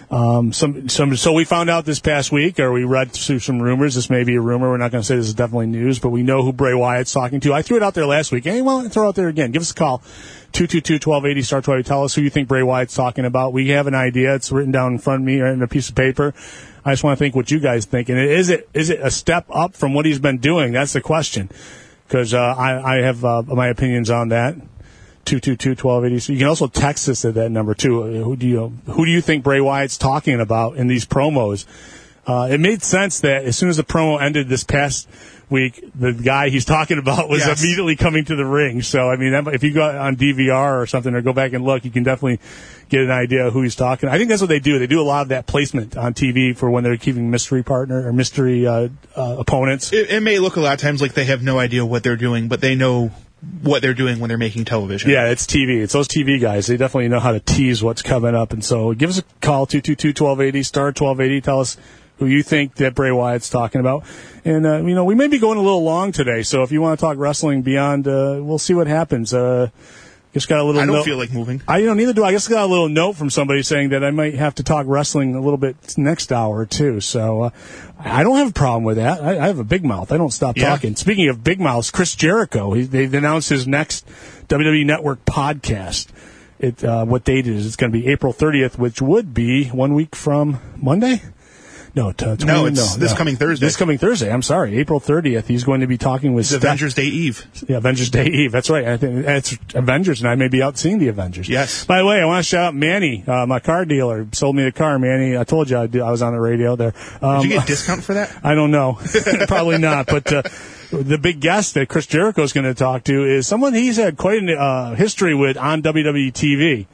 So we found out this past week, or we read through some rumors. This may be a rumor. We're not going to say this is definitely news, but we know who Bray Wyatt's talking to. I threw it out there last week. Hey, well, throw it out there again. Give us a call. 222-1280 star 12. Tell us who you think Bray Wyatt's talking about. We have an idea. It's written down in front of me or in a piece of paper. I just want to think what you guys think. And is it a step up from what he's been doing? That's the question. Because I have my opinions on that. 222-1280. So you can also text us at that number too. Who do you think Bray Wyatt's talking about in these promos? It made sense that as soon as the promo ended this past week, the guy he's talking about was immediately coming to the ring. So I mean, if you go on DVR or something or go back and look, you can definitely get an idea of who he's talking. I think that's what they do. They do a lot of that placement on TV for when they're keeping mystery partner or mystery opponents. It may look a lot of times like they have no idea what they're doing, but they know what they're doing when they're making television. Yeah, it's TV. It's those TV guys. They definitely know how to tease what's coming up. And so give us a call, 222-1280, star 1280. Tell us who you think that Bray Wyatt's talking about. And, we may be going a little long today, so if you want to talk wrestling beyond, we'll see what happens. Just got a little I don't note. feel like moving. Neither do I. I just got a little note from somebody saying that I might have to talk wrestling a little bit next hour, too. So I don't have a problem with that. I have a big mouth. I don't stop talking. Speaking of big mouths, Chris Jericho, they've announced his next WWE Network podcast. What date it is? It's going to be April 30th, which would be 1 week from Monday? No, this coming Thursday. This coming Thursday. I'm sorry, April 30th. He's going to be talking with Avengers Day Eve. Yeah, Avengers Day Eve. That's right. I think it's Avengers, and I may be out seeing the Avengers. Yes. By the way, I want to shout out Manny, my car dealer, sold me the car. Manny, I told you I was on the radio there. Did you get a discount for that? I don't know. Probably not. But the big guest that Chris Jericho is going to talk to is someone he's had quite a history with on WWE TV.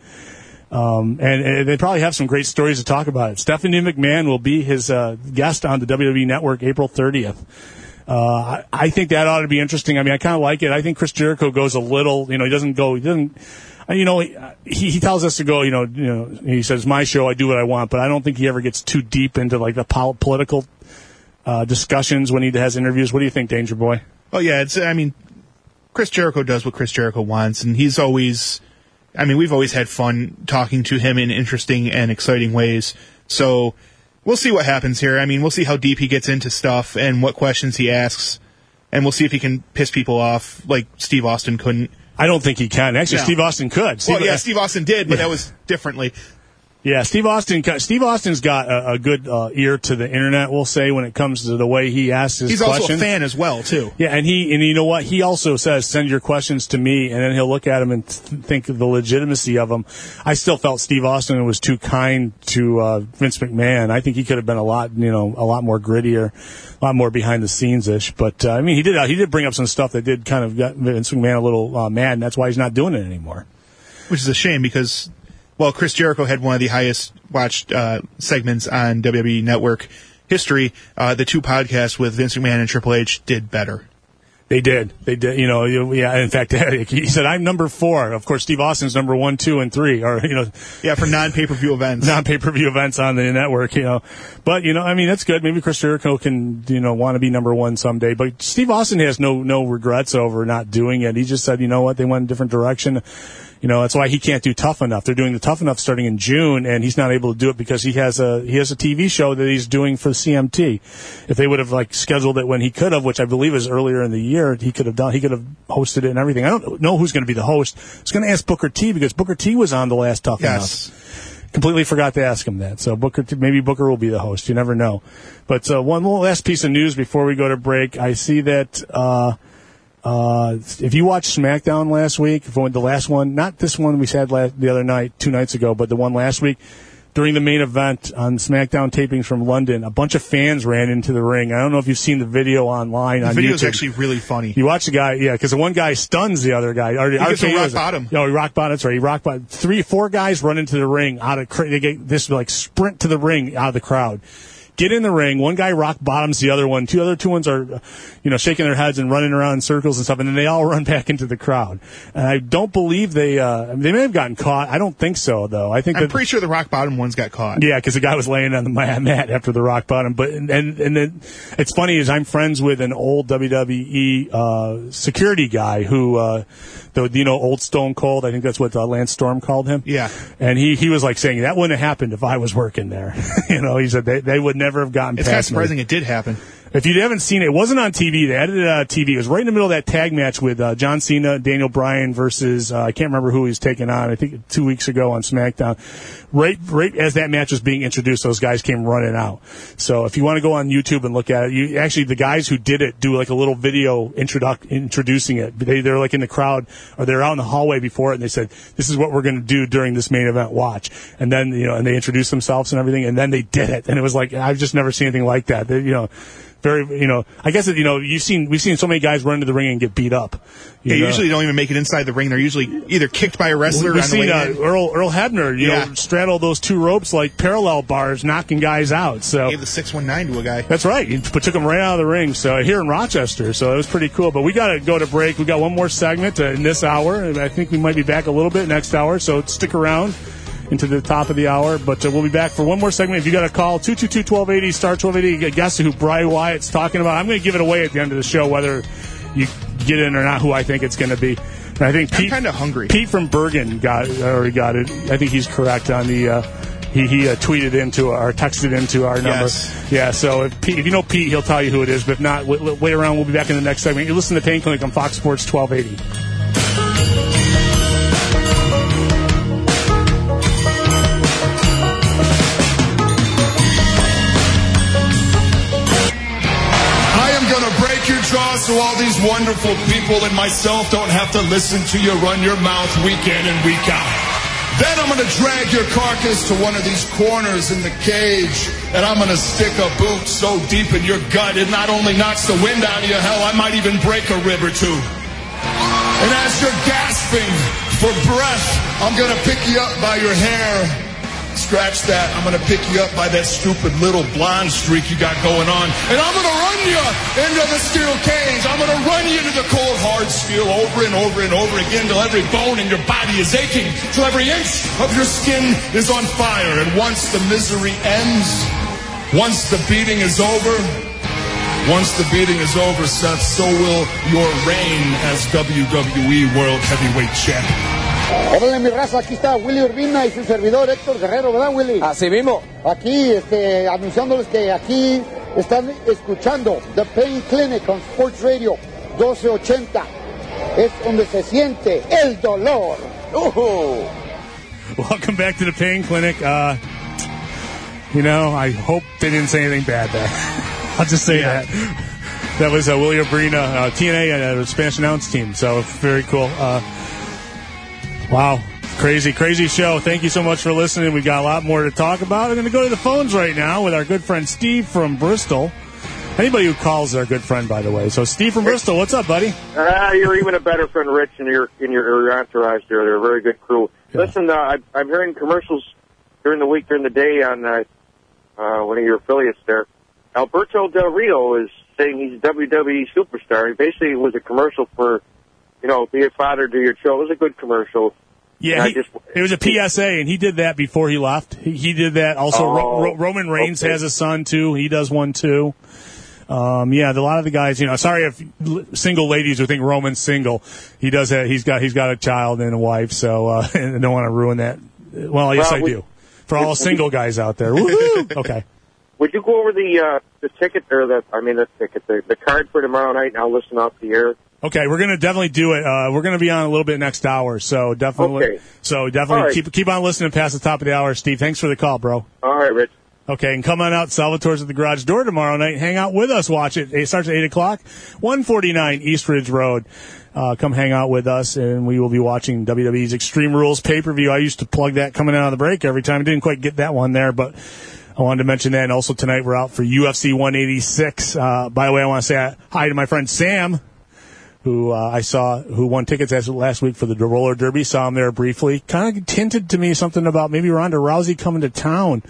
And they probably have some great stories to talk about it. Stephanie McMahon will be his guest on the WWE Network April 30th. I think that ought to be interesting. I mean, I kind of like it. I think Chris Jericho goes a little, he tells us to go, he says, my show, I do what I want, but I don't think he ever gets too deep into like the political discussions when he has interviews. What do you think, Danger Boy? Oh, yeah. Chris Jericho does what Chris Jericho wants, and we've always had fun talking to him in interesting and exciting ways. So we'll see what happens here. We'll see how deep he gets into stuff and what questions he asks, and we'll see if he can piss people off like Steve Austin couldn't. I don't think he can. Actually, no. Steve Austin could. Steve Austin did, but that was differently. Yeah, Steve Austin's got a good ear to the internet, we'll say, when it comes to the way he asks his questions. He's also a fan as well, too. Yeah, and you know what? He also says, send your questions to me, and then he'll look at them and think of the legitimacy of them. I still felt Steve Austin was too kind to Vince McMahon. I think he could have been a lot more grittier, a lot more behind the scenes-ish. But, he did bring up some stuff that did kind of got Vince McMahon a little mad, and that's why he's not doing it anymore. Which is a shame, because well, Chris Jericho had one of the highest watched segments on WWE Network history. The two podcasts with Vince McMahon and Triple H did better. They did. You know, yeah, in fact, he said, I'm number 4. Of course, Steve Austin's number 1, 2, and 3, or, you know. Yeah, for non-pay-per-view events. Non-pay-per-view events on the network, you know. But, you know, I mean, that's good. Maybe Chris Jericho can, you know, want to be number 1 someday. But Steve Austin has no regrets over not doing it. He just said, you know what, they went in a different direction. You know, that's why he can't do Tough Enough. They're doing the Tough Enough starting in June, and he's not able to do it because he has a TV show that he's doing for CMT. If they would have like scheduled it when he could have, which I believe is earlier in the year, he could have hosted it and everything. I don't know who's going to be the host. I was going to ask Booker T because Booker T was on the last Tough Enough. Completely forgot to ask him that. So maybe Booker will be the host. You never know. But one last piece of news before we go to break. I see that if you watched SmackDown last week, the last one, not this one we had the other night, 2 nights ago, but the one last week, during the main event on SmackDown tapings from London, a bunch of fans ran into the ring. I don't know if you've seen the video online on YouTube. The video is actually really funny. You watch the guy, yeah, because the one guy stuns the other guy. He gets a rock bottom. No, he rock bottom. That's right. He rock bottom. 4 guys run into the ring they get this like sprint to the ring out of the crowd. Get in the ring. One guy rock bottoms the other one. Two ones are, you know, shaking their heads and running around in circles and stuff, and then they all run back into the crowd. And I don't believe they may have gotten caught. I don't think so, though. I'm pretty sure the rock bottom ones got caught. Yeah, because the guy was laying on the mat after the rock bottom. But and then it's funny is I'm friends with an old WWE security guy who, old Stone Cold. I think that's what Lance Storm called him. Yeah, and he was like saying that wouldn't have happened if I was working there. You know, he said they would never have gotten it's past kind of surprising me. It did happen. If you haven't seen it, it wasn't on TV. They added it on TV. It was right in the middle of that tag match with John Cena, Daniel Bryan versus, I can't remember who he was taking on, I think 2 weeks ago on SmackDown. Right as that match was being introduced, those guys came running out. So if you want to go on YouTube and look at it, actually the guys who did it do like a little video introducing it. They're like in the crowd, or they're out in the hallway before it, and they said, this is what we're going to do during this main event watch. And then, you know, and they introduced themselves and everything, and then they did it. And it was like, I've just never seen anything like that. Very, you know, I guess, you know, we've seen so many guys run into the ring and get beat up. They usually don't even make it inside the ring. They're usually either kicked by a wrestler. We've seen Earl Hebner, you know, straddle those 2 ropes like parallel bars, knocking guys out. So gave the 619 to a guy. That's right. He took him right out of the ring. So here in Rochester, so it was pretty cool. But we got to go to break. We got one more segment in this hour, and I think we might be back a little bit next hour. So stick around into the top of the hour, but we'll be back for one more segment. If you got a call, 222-1280, star 1280, guess who Bray Wyatt's talking about. I'm going to give it away at the end of the show, whether you get in or not, who I think it's going to be. And I think I'm kind of hungry. Pete from Bergen already got it. I think he's correct on the, he tweeted into or texted into our number. Yes. Yeah, so if you know Pete, he'll tell you who it is, but if not, wait around. We'll be back in the next segment. You listen to Pain Clinic on Fox Sports 1280. So all these wonderful people and myself don't have to listen to you run your mouth week in and week out. Then I'm going to drag your carcass to one of these corners in the cage, and I'm going to stick a boot so deep in your gut it not only knocks the wind out of you, hell, I might even break a rib or two. And as you're gasping for breath, I'm going to pick you up by your hair. Scratch that. I'm going to pick you up by that stupid little blonde streak you got going on. And I'm going to run you into the steel cage. I'm going to run you into the cold, hard steel over and over and over again till every bone in your body is aching, till every inch of your skin is on fire. And once the misery ends, once the beating is over, Seth, so will your reign as WWE World Heavyweight Champion. Órale, mi raza, aquí está Willy Urbina y su servidor Héctor Guerrero, ¿verdad, Willy? Así mismo. Aquí, anunciándoles que aquí están escuchando The Pain Clinic on Sports Radio 1280. Es donde se siente el dolor. Welcome back to The Pain Clinic. You know, I hope they didn't say anything bad there. I'll just say that. That was Willy Urbina, TNA, and Spanish announce team. So very cool. Wow. Crazy show. Thank you so much for listening. We got a lot more to talk about. We're going to go to the phones right now with our good friend Steve from Bristol. Anybody who calls, they're a good friend, by the way. So, Steve from Bristol, what's up, buddy? You're even a better friend, Rich, in your entourage there. They're a very good crew. Yeah. Listen, I'm hearing commercials during the week, during the day on one of your affiliates there. Alberto Del Rio is saying he's a WWE superstar. He basically was a commercial for, be a father to your children. It was a good commercial. Yeah, it was a PSA, and he did that before he left. He did that. Also, Roman Reigns has a son, too. He does one, too. A lot of the guys, sorry if single ladies who think Roman's single. He's got a child and a wife, so and I don't want to ruin that. Well, yes, I do. For all single guys out there. Woohoo! Okay. Would you go over the ticket or the card for tomorrow night, and I'll listen off the air? Okay, we're gonna definitely do it. We're gonna be on a little bit next hour, so definitely. Okay. So definitely right. keep on listening past the top of the hour, Steve. Thanks for the call, bro. All right, Rich. Okay, and come on out, Salvatore's at the Garage Door tomorrow night. Hang out with us. Watch it. It starts at 8 o'clock, 149 East Ridge Road. Come hang out with us, and we will be watching WWE's Extreme Rules pay-per-view. I used to plug that coming out of the break every time. I didn't quite get that one there, but I wanted to mention that. And also tonight we're out for UFC 186. By the way, I want to say hi to my friend Sam, who I saw, who won tickets last week for the roller derby. Saw him there briefly. Kind of hinted to me something about maybe Ronda Rousey coming to town.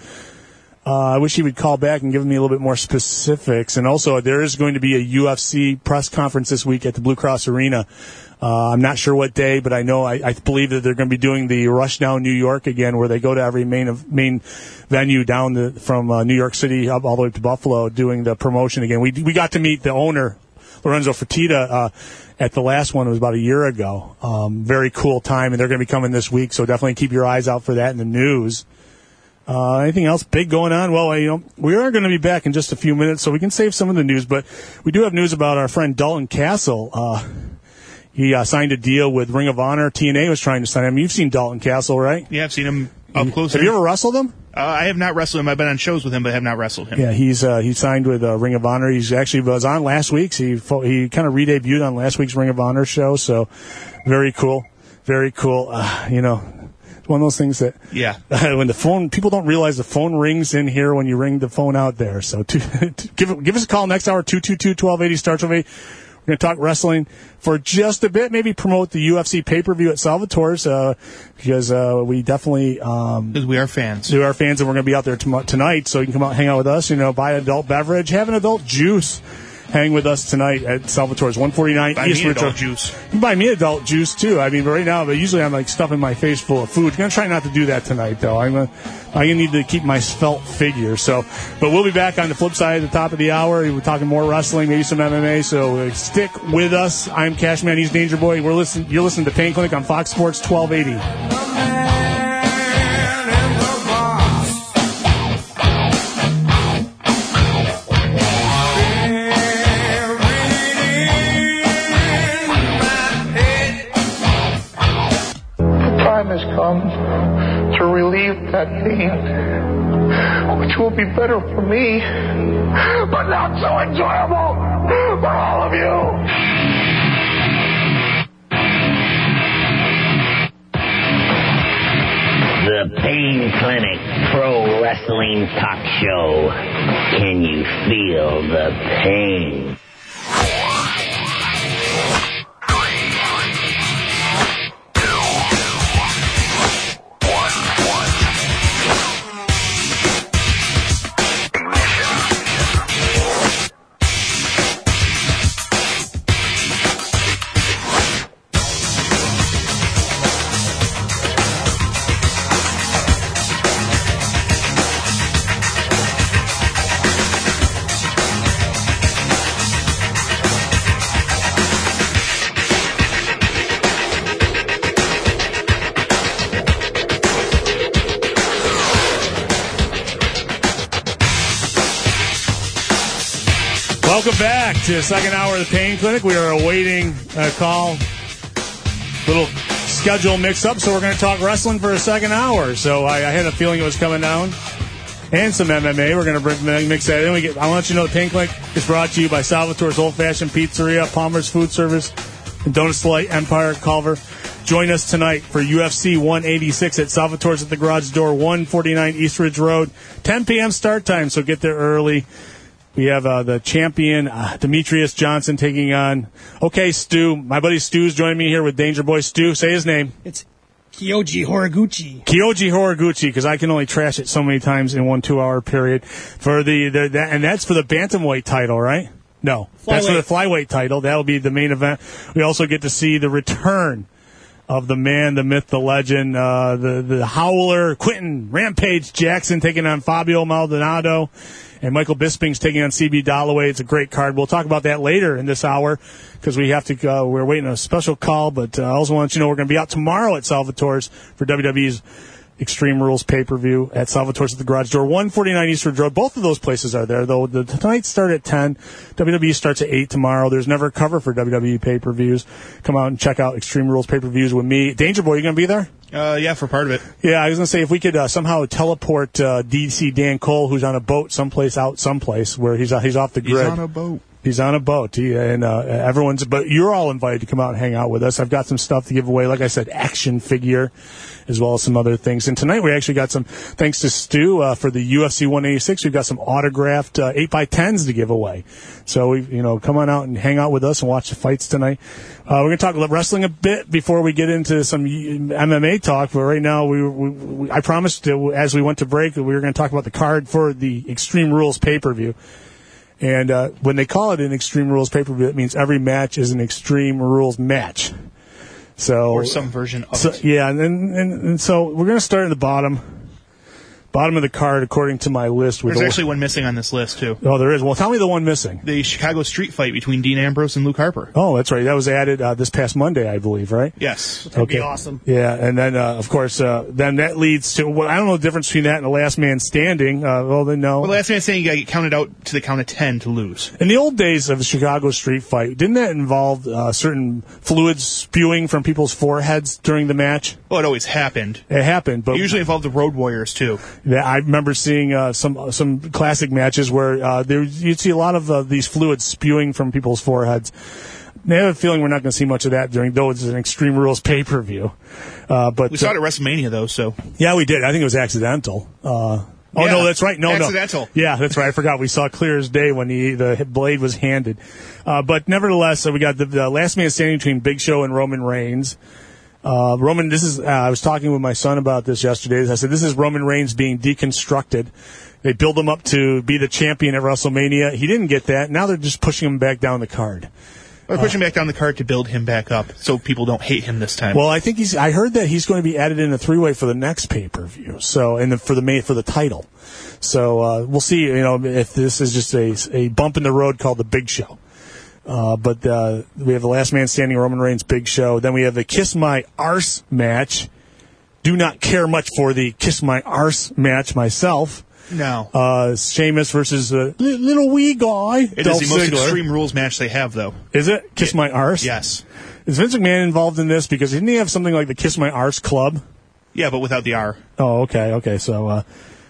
I wish he would call back and give me a little bit more specifics. And also, there is going to be a UFC press conference this week at the Blue Cross Arena. I'm not sure what day, but I know I believe that they're going to be doing the Rushdown New York again, where they go to every main venue down from New York City up all the way to Buffalo, doing the promotion again. We got to meet the owner, Lorenzo Fertitta, at the last one. It was about a year ago. Very cool time, and they're going to be coming this week, so definitely keep your eyes out for that in the news. Anything else big going on? Well, we are going to be back in just a few minutes, so we can save some of the news, but we do have news about our friend Dalton Castle. He signed a deal with Ring of Honor. TNA was trying to sign him. You've seen Dalton Castle, right? Yeah, I've seen him up close. Have you ever wrestled him? I have not wrestled him. I've been on shows with him, but have not wrestled him. Yeah, he signed with Ring of Honor. He's actually was on last week's. He kind of re-debuted on last week's Ring of Honor show, so very cool. Very cool. It's one of those things that when the phone, people don't realize the phone rings in here when you ring the phone out there. So give us a call next hour, 222-1280, star 1280. We're going to talk wrestling for just a bit, maybe promote the UFC pay-per-view at Salvatore's, because we definitely... Because we are fans. We are fans, and we're going to be out there tonight, so you can come out and hang out with us, buy an adult beverage, have an adult juice. Hang with us tonight at Salvatore's, 149 East Ridge. Adult juice. You can buy me adult juice, too. I mean, right now, but usually I'm stuffing my face full of food. I'm going to try not to do that tonight, though. I'm going to need to keep my svelte figure. So, but we'll be back on the flip side at the top of the hour. We're talking more wrestling, maybe some MMA. So stick with us. I'm Cashman. He's Danger Boy. You're listening to Pain Clinic on Fox Sports 1280. Has come to relieve that pain, which will be better for me, but not so enjoyable for all of you. The Pain Clinic Pro Wrestling Talk Show. Can you feel the pain? Welcome back to the second hour of the Pain Clinic. We are awaiting a call. Little schedule mix-up, so we're going to talk wrestling for a second hour. So I had a feeling it was coming down. And some MMA. We're going to mix that in. I want you to know the Pain Clinic is brought to you by Salvatore's Old Fashioned Pizzeria, Palmer's Food Service, and Donuts Delight, Empire, Culver. Join us tonight for UFC 186 at Salvatore's at the Garage Door, 149 East Ridge Road. 10 p.m. start time, so get there early. We have the champion, Demetrius Johnson, taking on, Stu. My buddy Stu's joining me here with Danger Boy. Stu, say his name. It's Kyoji Horiguchi. Kyoji Horiguchi, because I can only trash it so many times in 1 2-hour period. And that's for the bantamweight title, right? No, that's for the flyweight title. That'll be the main event. We also get to see the return of the man, the myth, the legend, the Howler, Quentin Rampage Jackson taking on Fabio Maldonado, and Michael Bisping's taking on CB Dalloway. It's a great card. We'll talk about that later in this hour because we have to go. We're waiting on a special call, but I also want you to know we're going to be out tomorrow at Salvatore's for WWE's Extreme Rules pay-per-view at Salvatore's at the Garage Door, 149 Eastwood Road. Both of those places are there, though. The nights start at 10. WWE starts at 8 tomorrow. There's never a cover for WWE pay-per-views. Come out and check out Extreme Rules pay-per-views with me. Danger Boy, you going to be there? Yeah, for part of it. Yeah, I was going to say, if we could somehow teleport DC Dan Cole, who's on a boat someplace where he's off the grid. He's on a boat. He's on a boat, and but you're all invited to come out and hang out with us. I've got some stuff to give away, like I said, action figure, as well as some other things. And tonight we actually got some, thanks to Stu for the UFC 186, we've got some autographed 8x10s to give away. So come on out and hang out with us and watch the fights tonight. We're going to talk about wrestling a bit before we get into some MMA talk. But right now, I promised as we went to break that we were going to talk about the card for the Extreme Rules pay-per-view. And when they call it an Extreme Rules pay-per-view, it means every match is an Extreme Rules match. Or some version of it. Yeah, and so we're going to start at the bottom of the card according to my list. There's actually one missing on this list, too. Oh, there is? Well, tell me the one missing. The Chicago street fight between Dean Ambrose and Luke Harper. Oh, that's right. That was added this past Monday, I believe, right? Yes. That'd be awesome. Yeah, and then, of course, then that leads to, I don't know the difference between that and the last man standing. No. Well, the last man standing, you got to get counted out to the count of 10 to lose. In the old days of the Chicago street fight, didn't that involve certain fluids spewing from people's foreheads during the match? Well, it always happened. It happened, but it usually involved the Road Warriors, too. Yeah, I remember seeing some classic matches where you'd see a lot of these fluids spewing from people's foreheads. I have a feeling we're not going to see much of that though it's an Extreme Rules pay-per-view. But we saw it at WrestleMania, though, so. Yeah, we did. I think it was accidental. No, that's right. No, accidental. Yeah, that's right. I forgot. We saw clear as day when the blade was handed. But nevertheless, we got the last man standing between Big Show and Roman Reigns. Roman, I was talking with my son about this yesterday. I said, this is Roman Reigns being deconstructed. They build him up to be the champion at WrestleMania. He didn't get that. Now they're just pushing him back down the card. They're pushing him back down the card to build him back up so people don't hate him this time. Well, I think I heard that he's going to be added in a 3-way for the next pay-per-view. So, for the title. So, we'll see, if this is just a bump in the road called the Big Show. But we have the last man standing, Roman Reigns, Big Show. Then we have the Kiss My Arse match. Do not care much for the Kiss My Arse match myself. No. Sheamus versus little wee guy. It is the most Extreme Rules match they have, though. Is it? Kiss My Arse? Yes. Is Vince McMahon involved in this? Because didn't he have something like the Kiss My Arse Club? Yeah, but without the R. Oh, okay. So,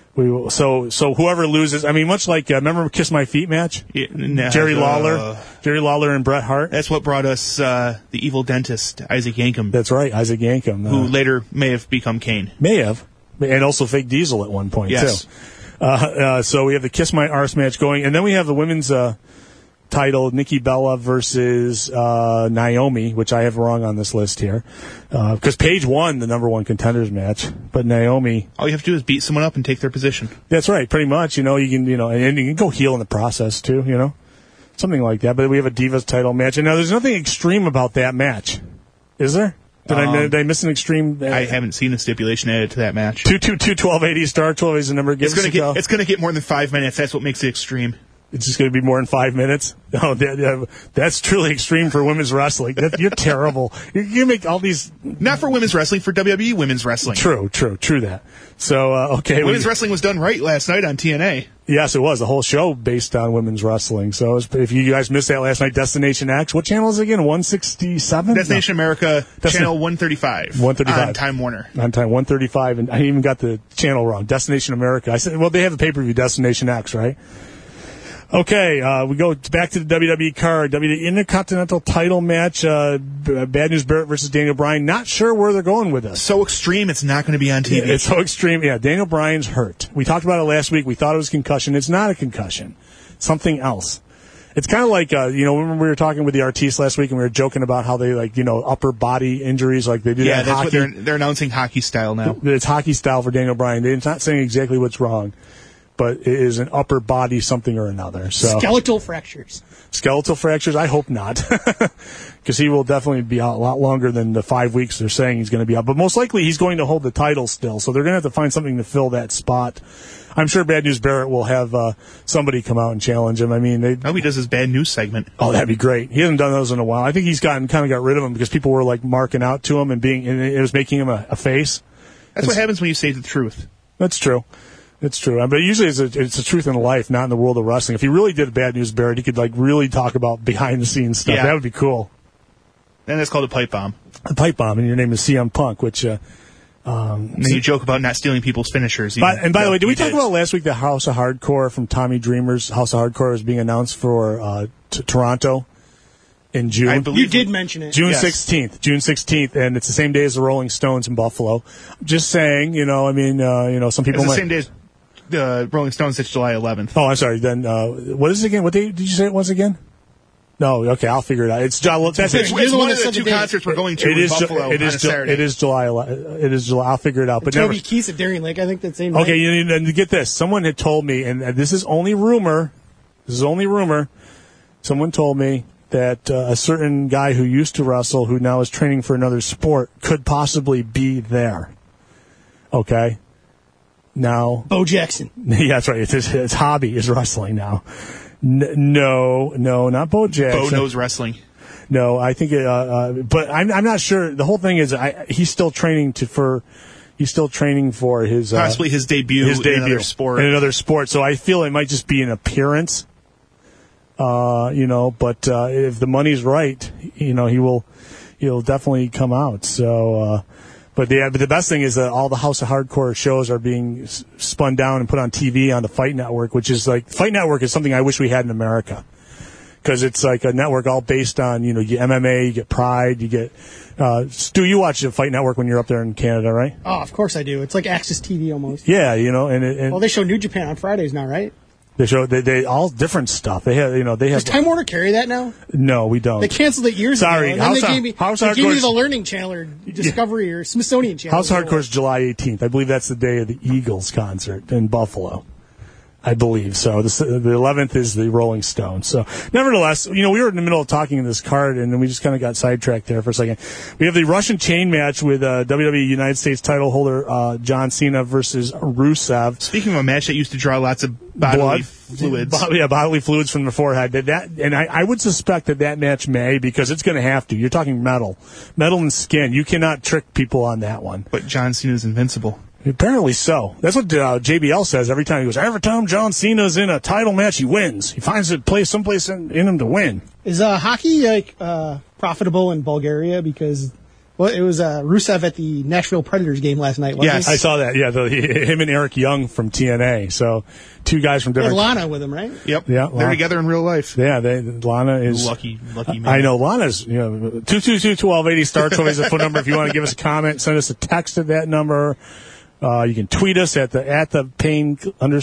so whoever loses, much like remember Kiss My Feet match? Yeah, Jerry Lawler and Bret Hart. That's what brought us the evil dentist Isaac Yankem. That's right, Isaac Yankem, who later may have become Kane. May have, and also Fake Diesel at one point yes. too. So we have the Kiss My Arse match going, and then we have the women's title, Nikki Bella versus Naomi, which I have wrong on this list here, because Paige won the number 1 contenders match, but Naomi. All you have to do is beat someone up and take their position. That's right, pretty much. You can, and you can go heel in the process too. Something like that. But we have a Divas title match, and now there's nothing extreme about that match, is there? Did I miss an extreme? I haven't seen a stipulation added to that match. 222-1280 star 12 is the number. It's going to get more than 5 minutes. That's what makes it extreme. It's just going to be more than 5 minutes. Oh, that's truly extreme for women's wrestling. You're terrible. You make all these. Not for women's wrestling, for WWE women's wrestling. True that. So, okay. Women's wrestling was done right last night on TNA. Yes, it was. The whole show based on women's wrestling. So if you guys missed that last night, Destination X, what channel is it again? 167? Destination America, channel 135. 135. On Time Warner. On Time 135, and I even got the channel wrong. Destination America. I said, well, they have a pay-per-view, Destination X, right? Okay, we go back to the WWE card. WWE Intercontinental title match, Bad News Barrett versus Daniel Bryan. Not sure where they're going with this. So extreme, it's not going to be on TV. Yeah, it's so extreme. Yeah, Daniel Bryan's hurt. We talked about it last week. We thought it was concussion. It's not a concussion. Something else. It's kind of like, when we were talking with the Artistes last week and we were joking about how they, upper body injuries, like they do that in that's hockey. what they're announcing hockey style now. It's hockey style for Daniel Bryan. They're not saying exactly what's wrong, but it is an upper body something or another. So skeletal fractures. Skeletal fractures? I hope not. Because he will definitely be out a lot longer than the 5 weeks they're saying he's going to be out. But most likely he's going to hold the title still, so they're going to have to find something to fill that spot. I'm sure Bad News Barrett will have somebody come out and challenge him. I mean, I hope he does his bad news segment. Oh, that'd be great. He hasn't done those in a while. I think he's kind of got rid of them because people were marking out to him and it was making him a face. That's what happens when you say the truth. That's true. It's true. But usually it's the truth in life, not in the world of wrestling. If he really did Bad News Barrett, he could really talk about behind the scenes stuff. Yeah. That would be cool. And that's called a pipe bomb. A pipe bomb, and your name is CM Punk, which. And then you joke about not stealing people's finishers. By the way, did we talk about last week the House of Hardcore from Tommy Dreamer's House of Hardcore was being announced for Toronto in June? I believe you did mention it. June 16th, and it's the same day as the Rolling Stones in Buffalo. I'm just saying, some people It's the might. same day as the Rolling Stones. It's July 11th. Oh, I'm sorry. Then what is it again? What day did you say it was again? No, okay, I'll figure it out. It's one of the two concerts we're going to in Buffalo on a Saturday. It is July. It is July. I'll figure it out. But Toby Keith at Darien Lake, I think that same night. Okay, and get this. Someone had told me, and this is only rumor. Someone told me that a certain guy who used to wrestle, who now is training for another sport, could possibly be there. Okay. Now, Bo Jackson. Yeah, that's right. His hobby is wrestling now. No, not Bo Jackson. Bo knows wrestling. No, I think, but I'm not sure. The whole thing is, he's still training for his possibly his debut in another sport. So I feel it might just be an appearance. But if the money's right, he'll definitely come out. So. But the best thing is that all the House of Hardcore shows are being spun down and put on TV on the Fight Network, which is Fight Network is something I wish we had in America. Because it's like a network all based on, you get MMA, you get Pride, you get, Stu, you watch the Fight Network when you're up there in Canada, right? Oh, of course I do. It's like Access TV almost. Yeah, and well, they show New Japan on Fridays now, right? They show they all different stuff. They have Does Time Warner carry that now? No, we don't. They canceled it years ago. And then they gave me the Learning Channel or Discovery or Smithsonian Channel. House Hardcore is July 18th. I believe that's the day of the Eagles concert in Buffalo. I believe so. The 11th is the Rolling Stones. So, nevertheless, we were in the middle of talking in this card, and then we just kind of got sidetracked there for a second. We have the Russian chain match with WWE United States title holder John Cena versus Rusev. Speaking of a match that used to draw lots of bodily fluids. Bodily fluids from the forehead. I would suspect that match may, because it's going to have to. You're talking metal and skin. You cannot trick people on that one. But John Cena's invincible. Apparently so. That's what JBL says every time. He goes, every time John Cena's in a title match, he wins. He finds a place someplace in him to win. Is hockey profitable in Bulgaria? Because it was Rusev at the Nashville Predators game last night, wasn't Yes, I saw that. Yeah, him and Eric Young from TNA. So, two guys from different... Lana with him, right? Yep. Yeah, they're together in real life. Yeah, Lana is... Lucky man. I know, Lana's, 222-1280 starts always a phone number. If you want to give us a comment, send us a text at that number. You can tweet us at the Pain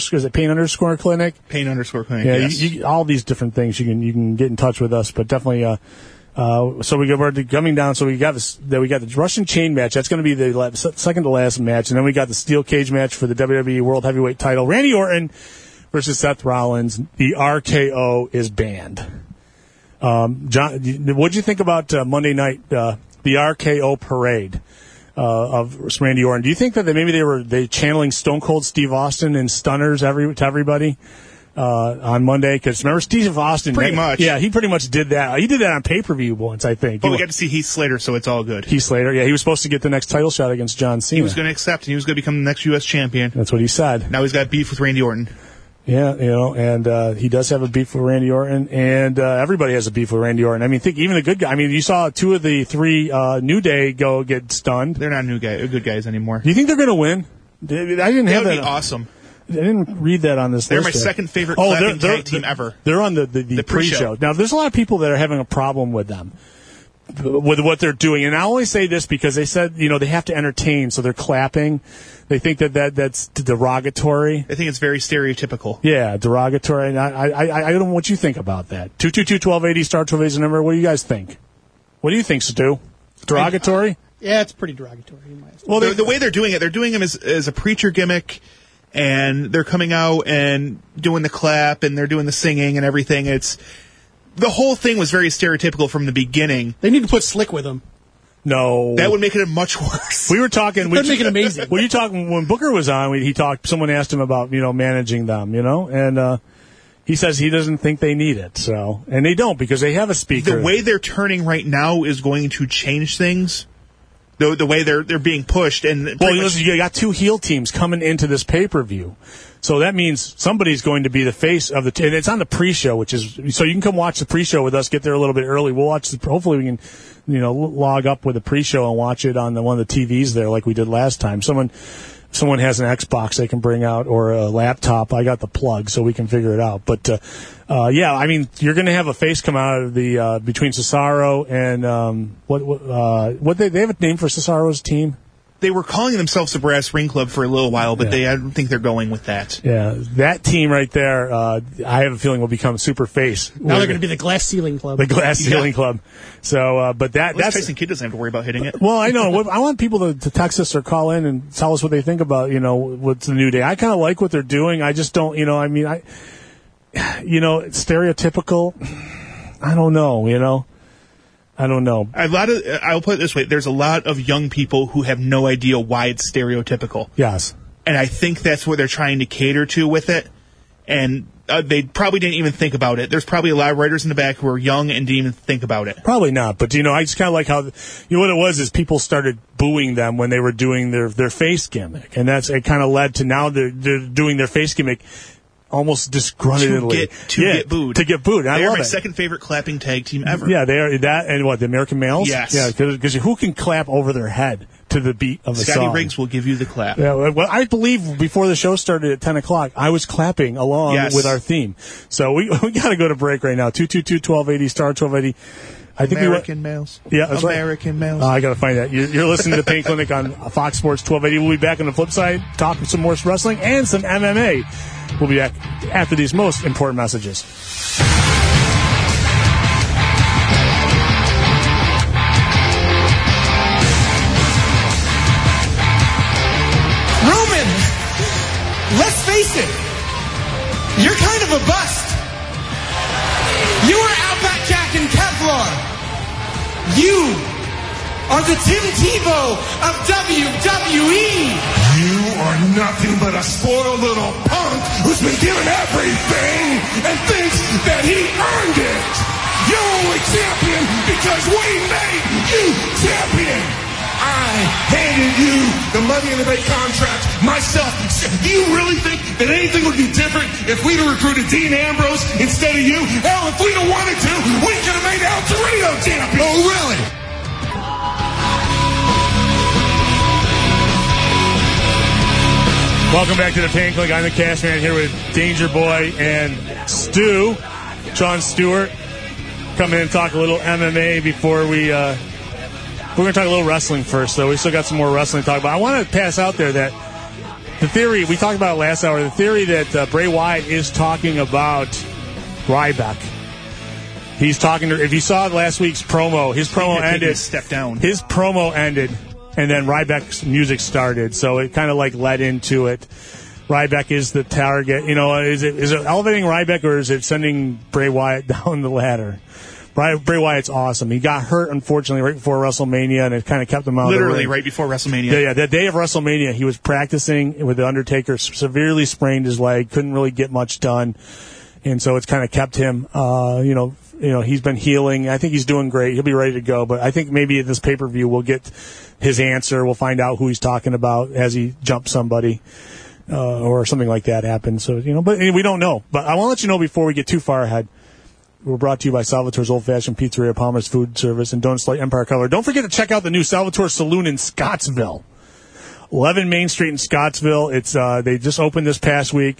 _ Clinic. Pain _ Clinic. Yeah, yes. all these different things you can get in touch with us, but definitely. So we're coming down. So we got the Russian chain match. That's going to be the second to last match, and then we got the steel cage match for the WWE World Heavyweight Title. Randy Orton versus Seth Rollins. The RKO is banned. John, what'd you think about Monday night? The RKO parade. Of Randy Orton. Do you think that maybe they channeling Stone Cold Steve Austin and stunners to everybody on Monday? Because remember Steve Austin, pretty much. Yeah, he pretty much did that. He did that on pay-per-view once, I think. But we got to see Heath Slater, so it's all good. Heath Slater, yeah, he was supposed to get the next title shot against John Cena. He was going to accept, and he was going to become the next U.S. champion. That's what he said. Now he's got beef with Randy Orton. Yeah, and he does have a beef with Randy Orton, and everybody has a beef with Randy Orton. I mean, think even the good guy. I mean, you saw 2 of the 3 New Day get stunned. They're not good guys anymore. Do you think they're going to win? I didn't have that. That would be awesome. I didn't read that on this They're list. my second favorite tag team ever. They're on the pre-show. Now, there's a lot of people that are having a problem with them. with what they're doing. And I only say this because they said, they have to entertain, so they're clapping. They think that's derogatory. I think it's very stereotypical. Yeah, derogatory. And I don't know what you think about that. 222-1280, star 1280 is the number. What do you guys think? What do you think, Stu? Derogatory? Yeah, it's pretty derogatory in my estimation. Well, the way they're doing it as a preacher gimmick, and they're coming out and doing the clap, and they're doing the singing and everything. The whole thing was very stereotypical from the beginning. They need to put Slick with them. No. That would make it much worse. We were talking. That would make it amazing. Well, you talking when Booker was on, he talked, someone asked him about, managing them, and he says he doesn't think they need it, so, and they don't because they have a speaker. The way they're turning right now is going to change things. The way they're being pushed, and listen, you got two heel teams coming into this pay-per-view, so that means somebody's going to be the face of the. And it's on the pre-show, which is so you can come watch the pre-show with us. Get there a little bit early. We'll watch. Hopefully, we can, log up with the pre-show and watch it on one of the TVs there, like we did last time. Someone has an Xbox they can bring out or a laptop. I got the plug, so we can figure it out. But yeah, I mean, you're going to have a face come out of the between Cesaro and what they have a name for Cesaro's team. They were calling themselves the Brass Ring Club for a little while, but I don't think they're going with that. Yeah, that team right there, I have a feeling will become super face. Now they're going to be the Glass Ceiling Club. The Glass Ceiling Club. So, but that's Tyson Kidd doesn't have to worry about hitting it. Well, I know. I want people to text us or call in and tell us what they think about, what's the New Day. I kind of like what they're doing. I just don't, it's stereotypical. I don't know, I don't know. I'll put it this way. There's a lot of young people who have no idea why it's stereotypical. Yes. And I think that's what they're trying to cater to with it. And they probably didn't even think about it. There's probably a lot of writers in the back who are young and didn't even think about it. Probably not. But, I just kind of like how, what it was is people started booing them when they were doing their face gimmick. And it kind of led to now they're doing their face gimmick almost disgruntledly. To get booed. To get booed. They are my second favorite clapping tag team ever. Yeah, they are. That and what, the American Males? Yes. Yeah, because who can clap over their head to the beat of a song? Scotty Riggs will give you the clap. Yeah, well, I believe before the show started at 10 o'clock, I was clapping along with our theme. So we got to go to break right now. 222-1280, star 1280. I think American Males. Yeah, that's American Males. I got to find that. You're listening to the Pain Clinic on Fox Sports 1280. We'll be back on the flip side, talking some more wrestling and some MMA. We'll be back after these most important messages. Roman, let's face it, you're kind of a bust. You are Outback Jack and Kevlar. You are the Tim Tebow of WWE. You are nothing but a spoiled little punk who's been given everything and thinks that he earned it. You're only champion because we made you champion. I handed you the Money in the Bank contract myself. Do you really think that anything would be different if we'd have recruited Dean Ambrose instead of you? Hell, if we'd have wanted to, we could have made El Torino champion. Oh, really? Welcome back to the Pain Clinic. I'm the Cash Man here with Danger Boy and Stu, Jon Stewart. Come in and talk a little MMA before we're going to talk a little wrestling first, though. We still got some more wrestling to talk about. I want to pass out there that the theory, we talked about it last hour, the theory that Bray Wyatt is talking about Ryback. He's talking to, if you saw last week's promo, his promo ended. Step down. His promo ended, and then Ryback's music started, so it kind of like led into it. Ryback is the target. Is it elevating Ryback, or is it sending Bray Wyatt down the ladder? Bray Wyatt's awesome. He got hurt, unfortunately, right before WrestleMania, and it kind of kept him out of the ring. Right before WrestleMania. Yeah, that day of WrestleMania, he was practicing with The Undertaker, severely sprained his leg, couldn't really get much done, and so it's kind of kept him, he's been healing. I think he's doing great. He'll be ready to go, but I think maybe at this pay-per-view we'll get his answer. We'll find out who he's talking about as he jumps somebody. Or something like that happens. So, but we don't know. But I want to let you know before we get too far ahead. We're brought to you by Salvatore's Old Fashioned Pizzeria, Palmer's Food Service, and Donuts Light Empire Color. Don't forget to check out the new Salvatore Saloon in Scottsville. 11 Main Street in Scottsville. It's they just opened this past week.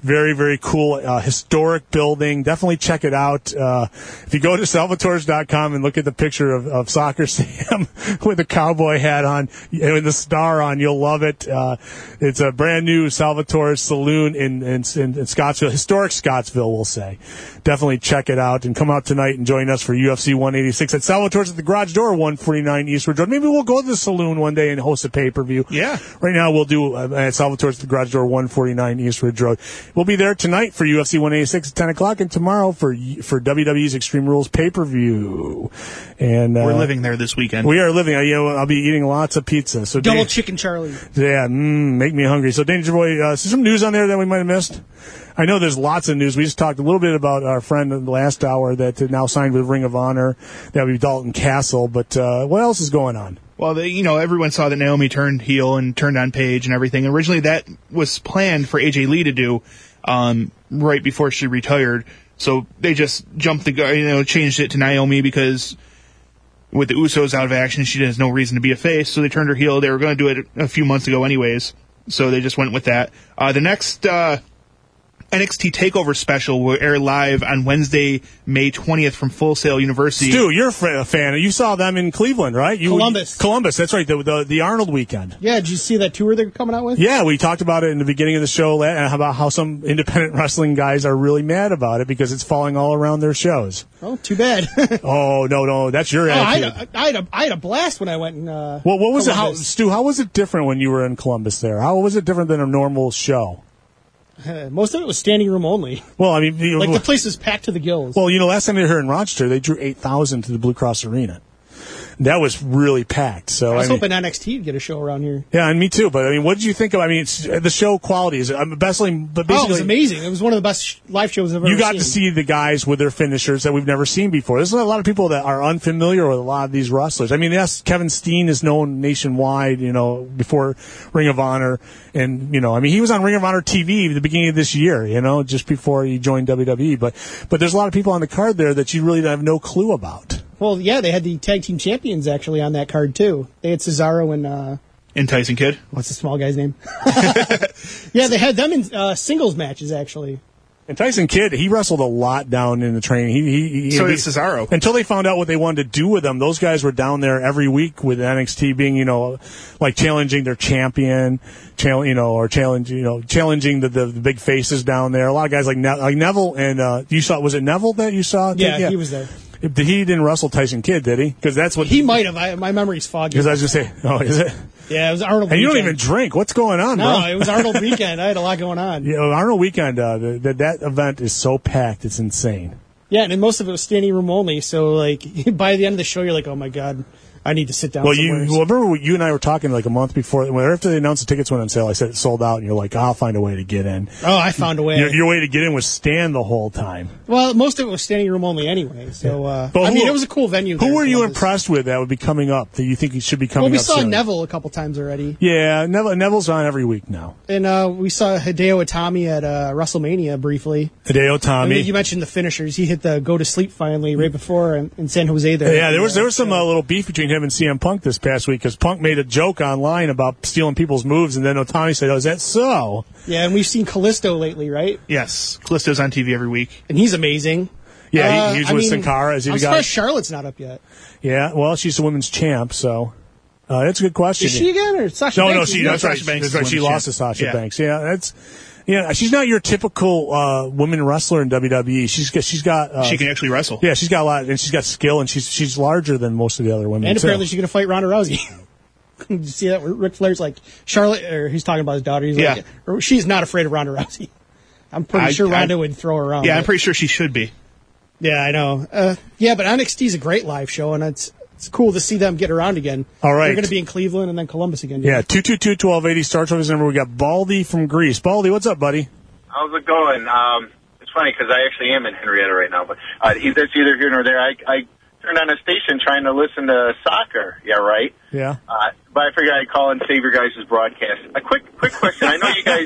Very, very cool, historic building. Definitely check it out. If you go to Salvatores.com and look at the picture of Soccer Sam with a cowboy hat on and the star on, you'll love it. It's a brand new Salvatore's Saloon in Scottsville, historic Scottsville, we'll say. Definitely check it out and come out tonight and join us for UFC 186 at Salvatore's at the Garage Door, 149 Eastwood Road. Maybe we'll go to the saloon one day and host a pay-per-view. Yeah. Right now we'll do at Salvatore's at the Garage Door, 149 Eastwood Road. We'll be there tonight for UFC 186 at 10 o'clock and tomorrow for WWE's Extreme Rules pay-per-view. And we're living there this weekend. We are living. I'll be eating lots of pizza. So Double chicken Charlie. Yeah, make me hungry. So Danger Boy, some news on there that we might have missed? I know there's lots of news. We just talked a little bit about our friend in the last hour that now signed with Ring of Honor. That would be Dalton Castle. But what else is going on? Well, everyone saw that Naomi turned heel and turned on Paige and everything. Originally, that was planned for AJ Lee to do right before she retired. So they just jumped changed it to Naomi because with the Usos out of action, she has no reason to be a face. So they turned her heel. They were going to do it a few months ago anyways. So they just went with that. The next NXT TakeOver special will air live on Wednesday, May 20th from Full Sail University. Stu, you're a fan. You saw them in Cleveland, right? Columbus, that's right, the Arnold weekend. Yeah, did you see that tour they're coming out with? Yeah, we talked about it in the beginning of the show about how some independent wrestling guys are really mad about it because it's falling all around their shows. Oh, too bad. Oh, no, that's your attitude. I had a blast when I went and what was Columbus. it? Stu, how was it different when you were in Columbus there? How was it different than a normal show? Most of it was standing room only. Well, I mean, the place was packed to the gills. Well, last time they were here in Rochester, they drew 8,000 to the Blue Cross Arena. That was really packed. So I was hoping NXT would get a show around here. Yeah, and me too. But what did you think of? The show quality is basically. But basically, it was amazing. It was one of the best live shows I've ever seen. You got to see the guys with their finishers that we've never seen before. There's a lot of people that are unfamiliar with a lot of these wrestlers. Yes, Kevin Steen is known nationwide. Before Ring of Honor, and he was on Ring of Honor TV at the beginning of this year. Just before he joined WWE. But there's a lot of people on the card there that you really have no clue about. Well, yeah, they had the tag team champions actually on that card too. They had Cesaro and Tyson Kidd. What's the small guy's name? Yeah, they had them in singles matches actually. And Tyson Kidd, he wrestled a lot down in the training. So did Cesaro. Until they found out what they wanted to do with them, those guys were down there every week with NXT being, like challenging their champion, challenging the big faces down there. A lot of guys like Neville and was it Neville that you saw? Yeah, he was there. He didn't wrestle Tyson Kidd, did he? Because that's what he might have. My memory's foggy. Because I was just saying, is it? Yeah, it was Arnold. And weekend. You don't even drink. What's going on, bro? No, it was Arnold weekend. I had a lot going on. Yeah, Arnold weekend. That event is so packed, it's insane. Yeah, and most of it was standing room only. So by the end of the show, you're like, oh my god, I need to sit down. Well, remember you and I were talking a month before. After they announced the tickets went on sale, I said it sold out, and you're like, I'll find a way to get in. Oh, I found a way. Your way to get in was stand the whole time. Well, most of it was standing room only anyway. So, it was a cool venue. Who were you impressed with that would be coming up that you think should be coming up? Well, we saw soon? Neville a couple times already. Yeah, Neville's on every week now. And we saw Hideo Itami at WrestleMania briefly. Hideo Itami. You mentioned the finishers. He hit the go to sleep finally right before in San Jose there. Yeah, there was some little beef between him and CM Punk this past week because Punk made a joke online about stealing people's moves, and then Otani said, "Oh, is that so?" Yeah, and we've seen Kalisto lately, right? Yes, Kalisto's on TV every week, and he's amazing. Yeah, he's with Sin Cara. I'm surprised Charlotte's not up yet. Yeah, well, she's the women's champ, so that's a good question. Is she again or Sasha Banks? No, that's right. That's right. She lost to Sasha Banks. Yeah, she's not your typical women wrestler in WWE. She's got she can actually wrestle. Yeah, she's got a lot, and she's got skill, and she's larger than most of the other women. And apparently, she's going to fight Ronda Rousey. Did you see that? Ric Flair's like Charlotte, or he's talking about his daughter. He's like, she's not afraid of Ronda Rousey. I'm pretty sure Ronda would throw her around. Yeah, I'm pretty sure she should be. Yeah, I know. But NXT's a great live show, and it's cool to see them get around again. All right. They're going to be in Cleveland and then Columbus again. Yeah, 222-1280 starts with his number. We got Baldy from Greece. Baldy, what's up, buddy? How's it going? It's funny because I actually am in Henrietta right now, but that's either here nor there. I turned on a station trying to listen to soccer. Yeah, right? Yeah. But I figured I'd call and save your guys' broadcast. A quick question. I know you guys...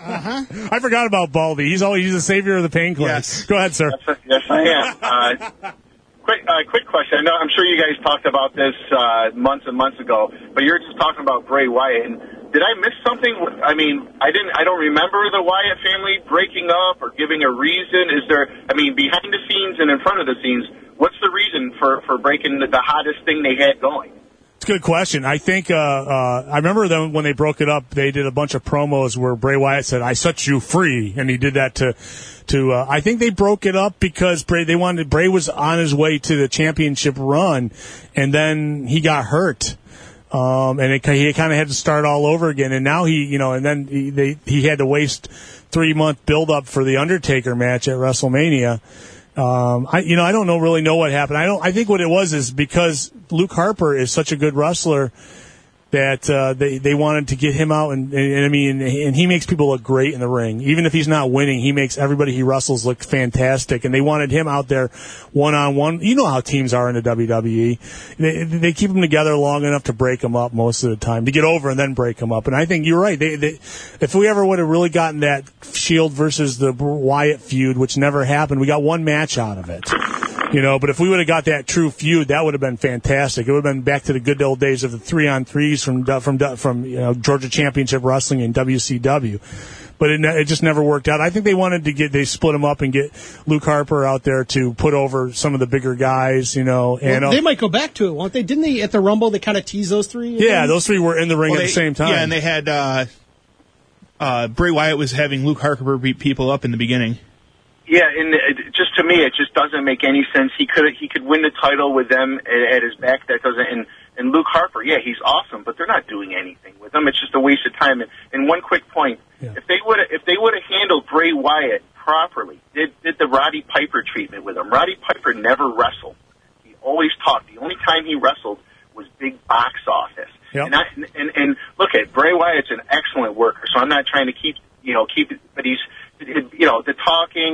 I forgot about Baldy. He's the savior of the pain clinic. Yes. Go ahead, sir. Yes, I am. Quick question. I'm sure you guys talked about this months and months ago, but you're just talking about Bray Wyatt. And did I miss something? I mean, I don't remember the Wyatt family breaking up or giving a reason. Is there? I mean, behind the scenes and in front of the scenes, what's the reason for breaking the hottest thing they had going? It's a good question. I think I remember them when they broke it up. They did a bunch of promos where Bray Wyatt said, "I set you free," and he did that to. I think they broke it up because Bray was on his way to the championship run, and then he got hurt. And he kind of had to start all over again. And now he had to waste 3-month build up for the Undertaker match at WrestleMania. I don't really know what happened. I think what it was is because Luke Harper is such a good wrestler that they wanted to get him out, and he makes people look great in the ring. Even if he's not winning, he makes everybody he wrestles look fantastic, and they wanted him out there one-on-one. You know how teams are in the WWE. They keep them together long enough to break them up most of the time, to get over and then break them up. And I think you're right. If we ever would have really gotten that Shield versus the Wyatt feud, which never happened, we got one match out of it. But if we would have got that true feud, that would have been fantastic. It would have been back to the good old days of the 3-on-3s from Georgia Championship Wrestling and WCW. But it just never worked out. I think they split them up and get Luke Harper out there to put over some of the bigger guys, and they might go back to it, won't they? Didn't they at the Rumble? They kind of teased those three. Yeah, those three were in the ring at the same time. Yeah, and they had Bray Wyatt was having Luke Harper beat people up in the beginning. Yeah, and just to me, it just doesn't make any sense. He could win the title with them at his back. That doesn't. And Luke Harper, yeah, he's awesome, but they're not doing anything with him. It's just a waste of time. And one quick point: if they would have handled Bray Wyatt properly, did the Roddy Piper treatment with him. Roddy Piper never wrestled. He always talked. The only time he wrestled was big box office. Yep. And look at Bray Wyatt's an excellent worker. So I'm not trying to keep it, but he's. The talking,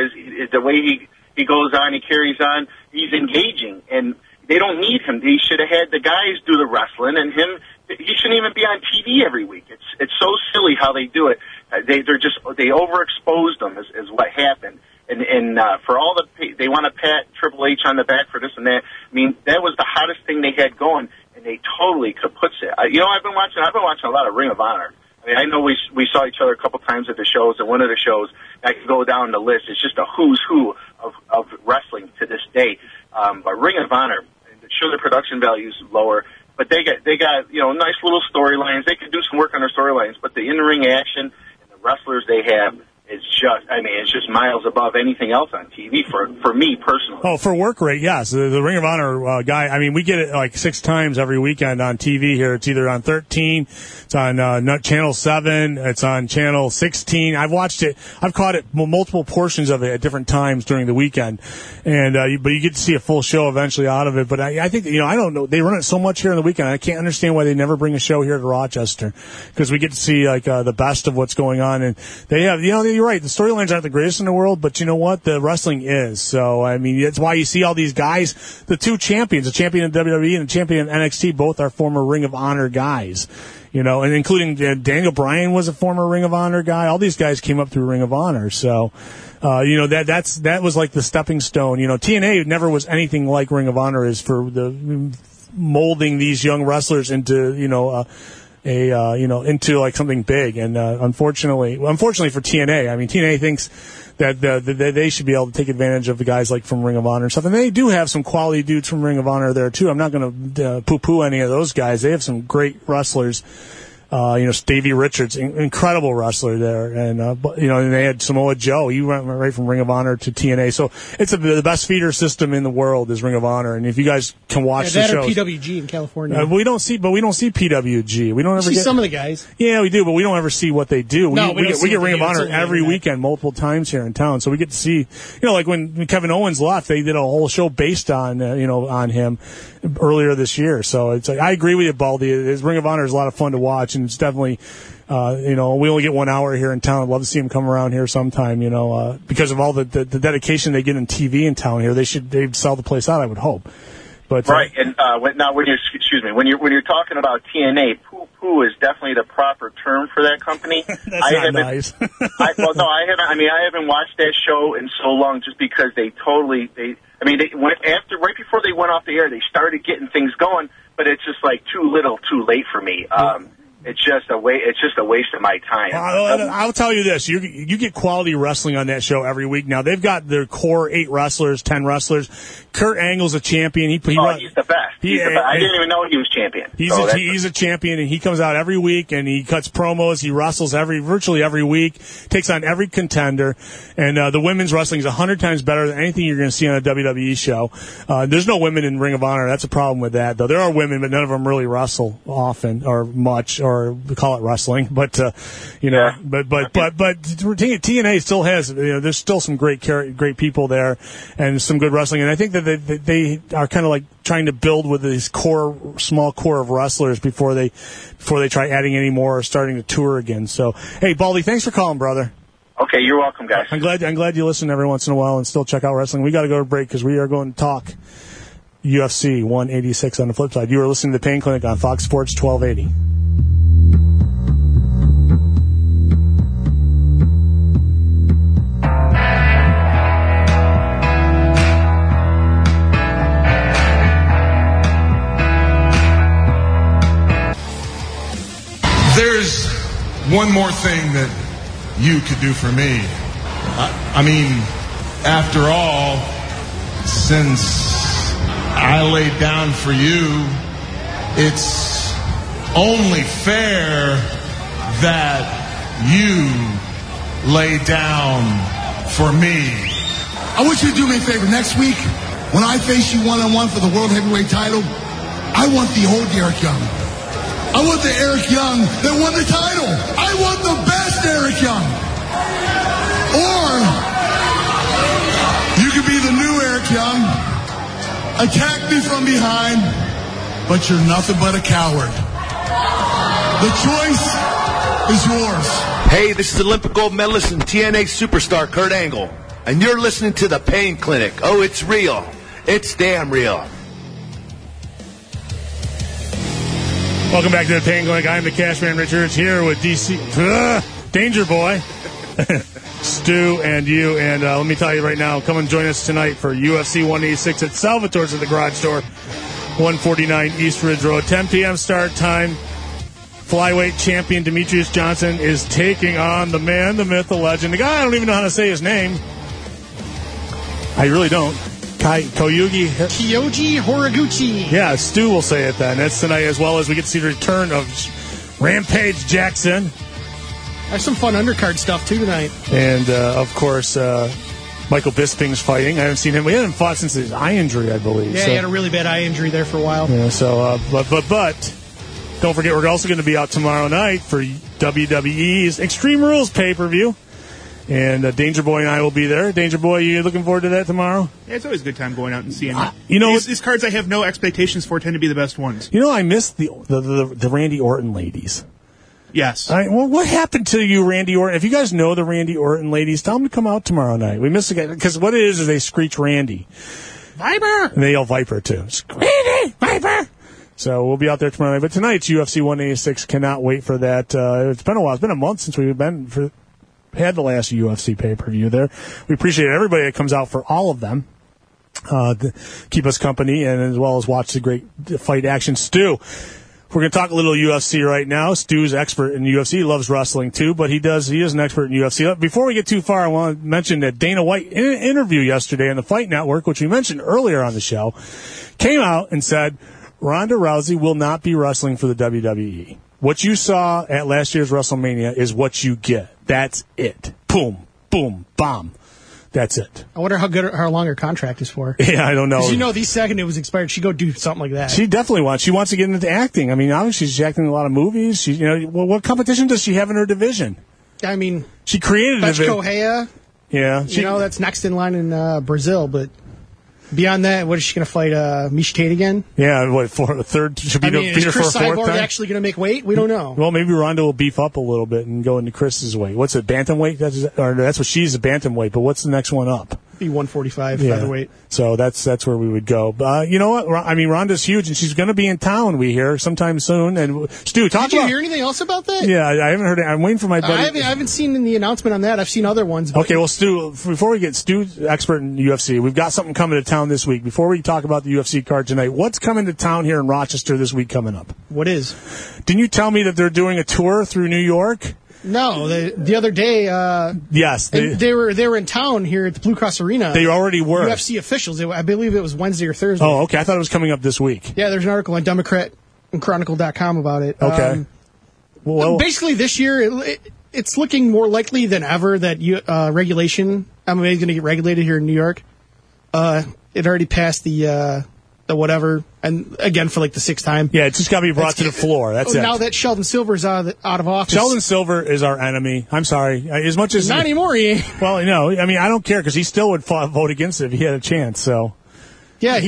the way he goes on, he carries on, he's engaging, and they don't need him. They should have had the guys do the wrestling, and he shouldn't even be on TV every week. It's so silly how they do it. They overexposed them is what happened. And for all they want to pat Triple H on the back for this and that. I mean, that was the hottest thing they had going, and they totally kaputs it. I've been watching a lot of Ring of Honor. I mean, I know we saw each other a couple times at the shows, and one of the shows, I could go down the list, it's just a who's who of wrestling to this day. But Ring of Honor, sure, the production value is lower, but they got nice little storylines. They could do some work on their storylines, but the in-ring action and the wrestlers they have is it's just miles above anything else on TV for me personally. Oh, for work rate, yes. The Ring of Honor guy, I mean, we get it like 6 times every weekend on TV here. It's either on 13, it's on Channel 7, it's on Channel 16. I've watched it. I've caught it, multiple portions of it at different times during the weekend. And but you get to see a full show eventually out of it. But I think, I don't know. They run it so much here on the weekend. I can't understand why they never bring a show here to Rochester, because we get to see the best of what's going on. And they have, you're right. The storylines aren't the greatest in the world, but you know what? The wrestling is. So, I mean, that's why you see all these guys, the 2 champions, the champion of WWE and the champion of NXT, both are former Ring of Honor guys. And including Daniel Bryan was a former Ring of Honor guy. All these guys came up through Ring of Honor. So, that was like the stepping stone. TNA never was anything like Ring of Honor is for the molding these young wrestlers into, into like something big. And unfortunately for TNA, I mean, TNA thinks that they should be able to take advantage of the guys like from Ring of Honor and stuff. And they do have some quality dudes from Ring of Honor there too. I'm not going to poo-poo any of those guys. They have some great wrestlers. Davey Richards, incredible wrestler there. And, and they had Samoa Joe. He went right from Ring of Honor to TNA. So it's the best feeder system in the world is Ring of Honor. And if you guys can watch the shows. That or PWG in California. We don't see PWG. We don't ever see some of the guys. Yeah, we do, but we don't ever see what they do. No, we get Ring of Honor every weekend, multiple times here in town. So we get to see, like when Kevin Owens left, they did a whole show based on, on him earlier this year. So it's like, I agree with you, Baldy. Ring of Honor is a lot of fun to watch. And it's definitely, we only get 1 hour here in town. I'd love to see them come around here sometime, because of all the dedication they get in TV in town here. They'd sell the place out, I would hope. But right, and when you're talking about TNA, poo-poo is definitely the proper term for that company. That's not nice. I haven't. I mean, I haven't watched that show in so long, just because they went right before they went off the air, they started getting things going, but it's just like too little, too late for me. it's just a waste of my time. I'll tell you this: you get quality wrestling on that show every week. Now they've got their core 8 wrestlers, 10 wrestlers. Kurt Angle's a champion. He's the best. He's the best. I didn't even know he was champion. He's a champion, and he comes out every week and he cuts promos. He wrestles virtually every week, takes on every contender, and the women's wrestling is 100 times better than anything you're going to see on a WWE show. There's no women in Ring of Honor. That's a problem with that, though. There are women, but none of them really wrestle often or much, or we call it wrestling. But but TNA still has, there's still some great people there and some good wrestling, and I think that they are kind of like trying to build with this small core of wrestlers before they try adding any more or starting to tour again. So, hey, Baldy, thanks for calling, brother. Okay, you're welcome, guys. I'm glad you listen every once in a while and still check out wrestling. We got to go to break because we are going to talk UFC 186 on the flip side. You are listening to the Pain Clinic on Fox Sports 1280. There's one more thing that you could do for me. I mean, after all, since I laid down for you, it's only fair that you lay down for me. I want you to do me a favor. Next week, when I face you one-on-one for the World Heavyweight title, I want the old Eric Young. I want the Eric Young that won the title. I want the best Eric Young. Or you could be the new Eric Young, attack me from behind, but you're nothing but a coward. The choice is yours. Hey, this is Olympic gold medalist and TNA superstar Kurt Angle, and you're listening to The Pain Clinic. Oh, it's real. It's damn real. Welcome back to the Pain Clinic. I'm the Cashman Richards here with Danger Boy, Stu, and you. And let me tell you right now, come and join us tonight for UFC 186 at Salvatore's at the Garage Door, 149 East Ridge Road. 10 p.m. start time. Flyweight champion Demetrius Johnson is taking on the man, the myth, the legend, the guy I don't even know how to say his name. I really don't. Kyoji Horiguchi. Yeah, Stu will say it then. That's tonight, as well as we get to see the return of Rampage Jackson. There's some fun undercard stuff, too, tonight. And, of course, Michael Bisping's fighting. I haven't seen him. We haven't fought since his eye injury, I believe. Yeah, he had a really bad eye injury there for a while. Yeah, so, but don't forget, we're also going to be out tomorrow night for WWE's Extreme Rules pay-per-view. And Danger Boy and I will be there. Danger Boy, you looking forward to that tomorrow? Yeah, it's always a good time going out and seeing it. These cards I have no expectations for tend to be the best ones. I missed the Randy Orton ladies. Yes. What happened to you, Randy Orton? If you guys know the Randy Orton ladies, tell them to come out tomorrow night. We missed the guy, because what it is they screech Randy. Viper! And they yell Viper, too. Randy! Viper! So we'll be out there tomorrow night. But tonight's UFC 186. Cannot wait for that. It's been a while. It's been a month since we've had the last UFC pay-per-view there. We appreciate everybody that comes out for all of them to keep us company, and as well as watch the great fight action. Stu, we're going to talk a little UFC right now. Stu's expert in UFC. He loves wrestling too, but he is an expert in UFC. Before we get too far, I want to mention that Dana White, in an interview yesterday on the Fight Network, which we mentioned earlier on the show, came out and said Ronda Rousey will not be wrestling for the WWE. What you saw at last year's WrestleMania is what you get. That's it. Boom, boom, bomb. That's it. I wonder how long her contract is for. Yeah, I don't know. Because the second it was expired, she'd go do something like that. She definitely wants. She wants to get into acting. I mean, obviously she's acting in a lot of movies. What competition does she have in her division? I mean, she created Bethe Correia. Yeah, that's next in line in Brazil, but. Beyond that, what is she going to fight, Miesha Tate again? Yeah, for a third? Should be is for Chris a fourth Cyborg time? actually going to make weight? We don't know. Well, maybe Ronda will beef up a little bit and go into Chris's weight. What's it, bantamweight? That's what she's, a bantamweight. But what's the next one up? Be 145 Yeah. featherweight. So that's where we would go. But you know what? I mean, Ronda's huge, and she's going to be in town, we hear, sometime soon. And Stu, talk Did you about... hear anything else about that? Yeah, I haven't heard it. I'm waiting for my buddy. I haven't seen the announcement on that. I've seen other ones. But Okay, well, Stu, before we get Stu's expert in UFC, we've got something coming to town this week. Before we talk about the UFC card tonight, what's coming to town here in Rochester this week coming up? What is? Didn't you tell me that they're doing a tour through New York? No, the other day. Yes, they were in town here at the Blue Cross Arena. They already were. UFC officials. I believe it was Wednesday or Thursday. Oh, okay. I thought it was coming up this week. Yeah, there's an article on Democrat and Chronicle.com about it. Okay. Basically, this year it's looking more likely than ever that regulation MMA is going to get regulated here in New York. It already passed the whatever, and again for like the 6th time. Yeah, it's just got to be brought to the floor. That's it. Now that Sheldon Silver's out of office. Sheldon Silver is our enemy. I'm sorry. As much as not anymore. Well, no. I mean, I don't care because he still would vote against it if he had a chance. So. Yeah,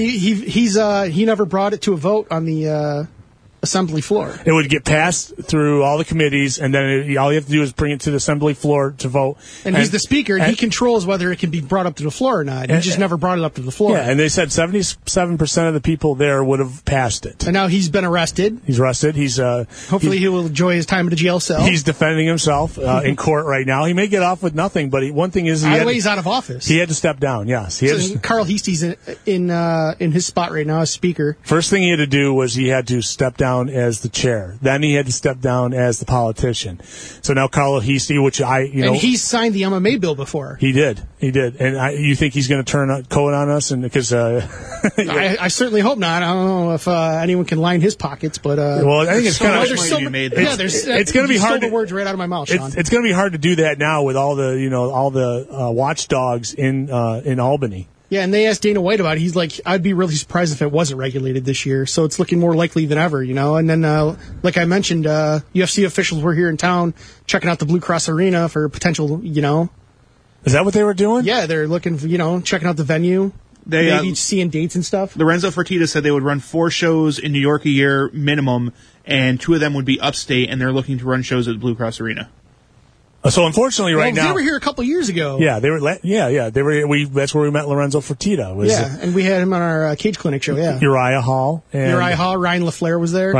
he never brought it to a vote on the assembly floor. It would get passed through all the committees, and then all you have to do is bring it to the assembly floor to vote. And he's the speaker, and he controls whether it can be brought up to the floor or not. He just never brought it up to the floor. Yeah, and they said 77% of the people there would have passed it. And now he's been arrested. He's arrested. Hopefully he will enjoy his time in a jail cell. He's defending himself in court right now. He may get off with nothing, but one thing is he's out of office. He had to step down. Yes, Carl Heastie's in his spot right now as speaker. First thing he had to do was he had to step down as the chair. Then he had to step down as the politician. So now Carl Heastie, and he's signed the MMA bill before. He did. And you think he's going to turn code on us? And because I certainly hope not. I don't know if anyone can line his pockets, but well, I think it's kind of it's going to be hard. The words right out of my mouth, Sean. It's going to be hard to do that now with all the watchdogs in Albany. Yeah, and they asked Dana White about it. He's like, I'd be really surprised if it wasn't regulated this year. So it's looking more likely than ever, And then, like I mentioned, UFC officials were here in town checking out the Blue Cross Arena for potential, Is that what they were doing? Yeah, they're looking for, checking out the venue. Maybe seeing dates and stuff. Lorenzo Fertitta said they would run 4 shows in New York a year minimum, and 2 of them would be upstate, and they're looking to run shows at the Blue Cross Arena. So unfortunately, right now they were here a couple years ago. Yeah, they were. They were. That's where we met Lorenzo Fertitta. And we had him on our Cage Clinic show. Yeah, Uriah Hall. Ryan LaFleur was there.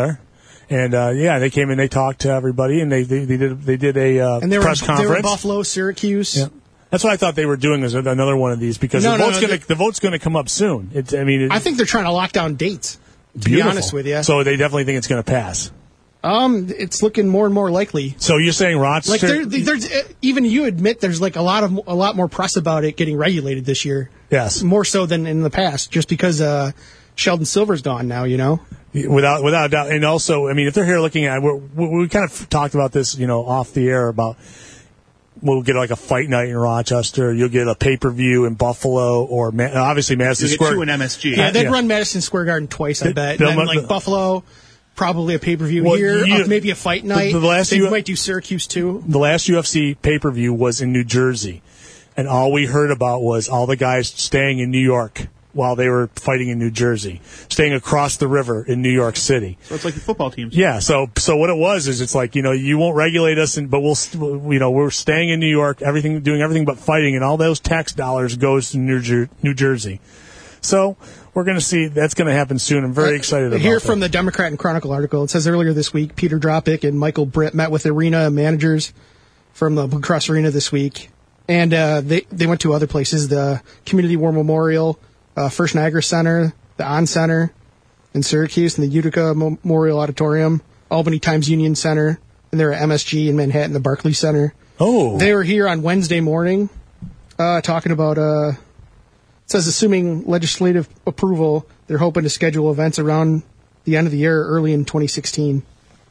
And they came in. They talked to everybody, and they did a press conference. They were in Buffalo, Syracuse. Yeah. That's what I thought they were doing, is another one of these, because the vote's going to come up soon. I think they're trying to lock down dates. To be honest with you, so they definitely think it's going to pass. It's looking more and more likely. So you're saying Rochester? Like there's even you admit there's like a lot more press about it getting regulated this year. Yes, more so than in the past, just because Sheldon Silver's gone now. Without a doubt, and also, I mean, if they're here looking at, we kind of talked about this, off the air about. We'll get like a fight night in Rochester. You'll get a pay-per-view in Buffalo, or obviously Madison Square. You'll get 2 in MSG. Yeah, they'd run Madison Square Garden twice, I bet. And then Buffalo. Probably a pay-per-view here, maybe a fight night. They might do Syracuse, too. The last UFC pay-per-view was in New Jersey, and all we heard about was all the guys staying in New York while they were fighting in New Jersey, staying across the river in New York City. So it's like the football teams. Yeah, so what it was is it's like, you won't regulate us, but we're staying in New York, doing everything but fighting, and all those tax dollars goes to New Jersey. So we're going to see that's going to happen soon. I'm very excited about it. Here from the Democrat and Chronicle article, it says earlier this week, Peter Dropick and Michael Britt met with arena managers from the Blue Cross Arena this week. And they went to other places, the Community War Memorial, First Niagara Center, the On Center in Syracuse, and the Utica Memorial Auditorium, Albany Times Union Center, and they're at MSG in Manhattan, the Barclays Center. Oh. They were here on Wednesday morning talking about... It says, assuming legislative approval, they're hoping to schedule events around the end of the year, early in 2016.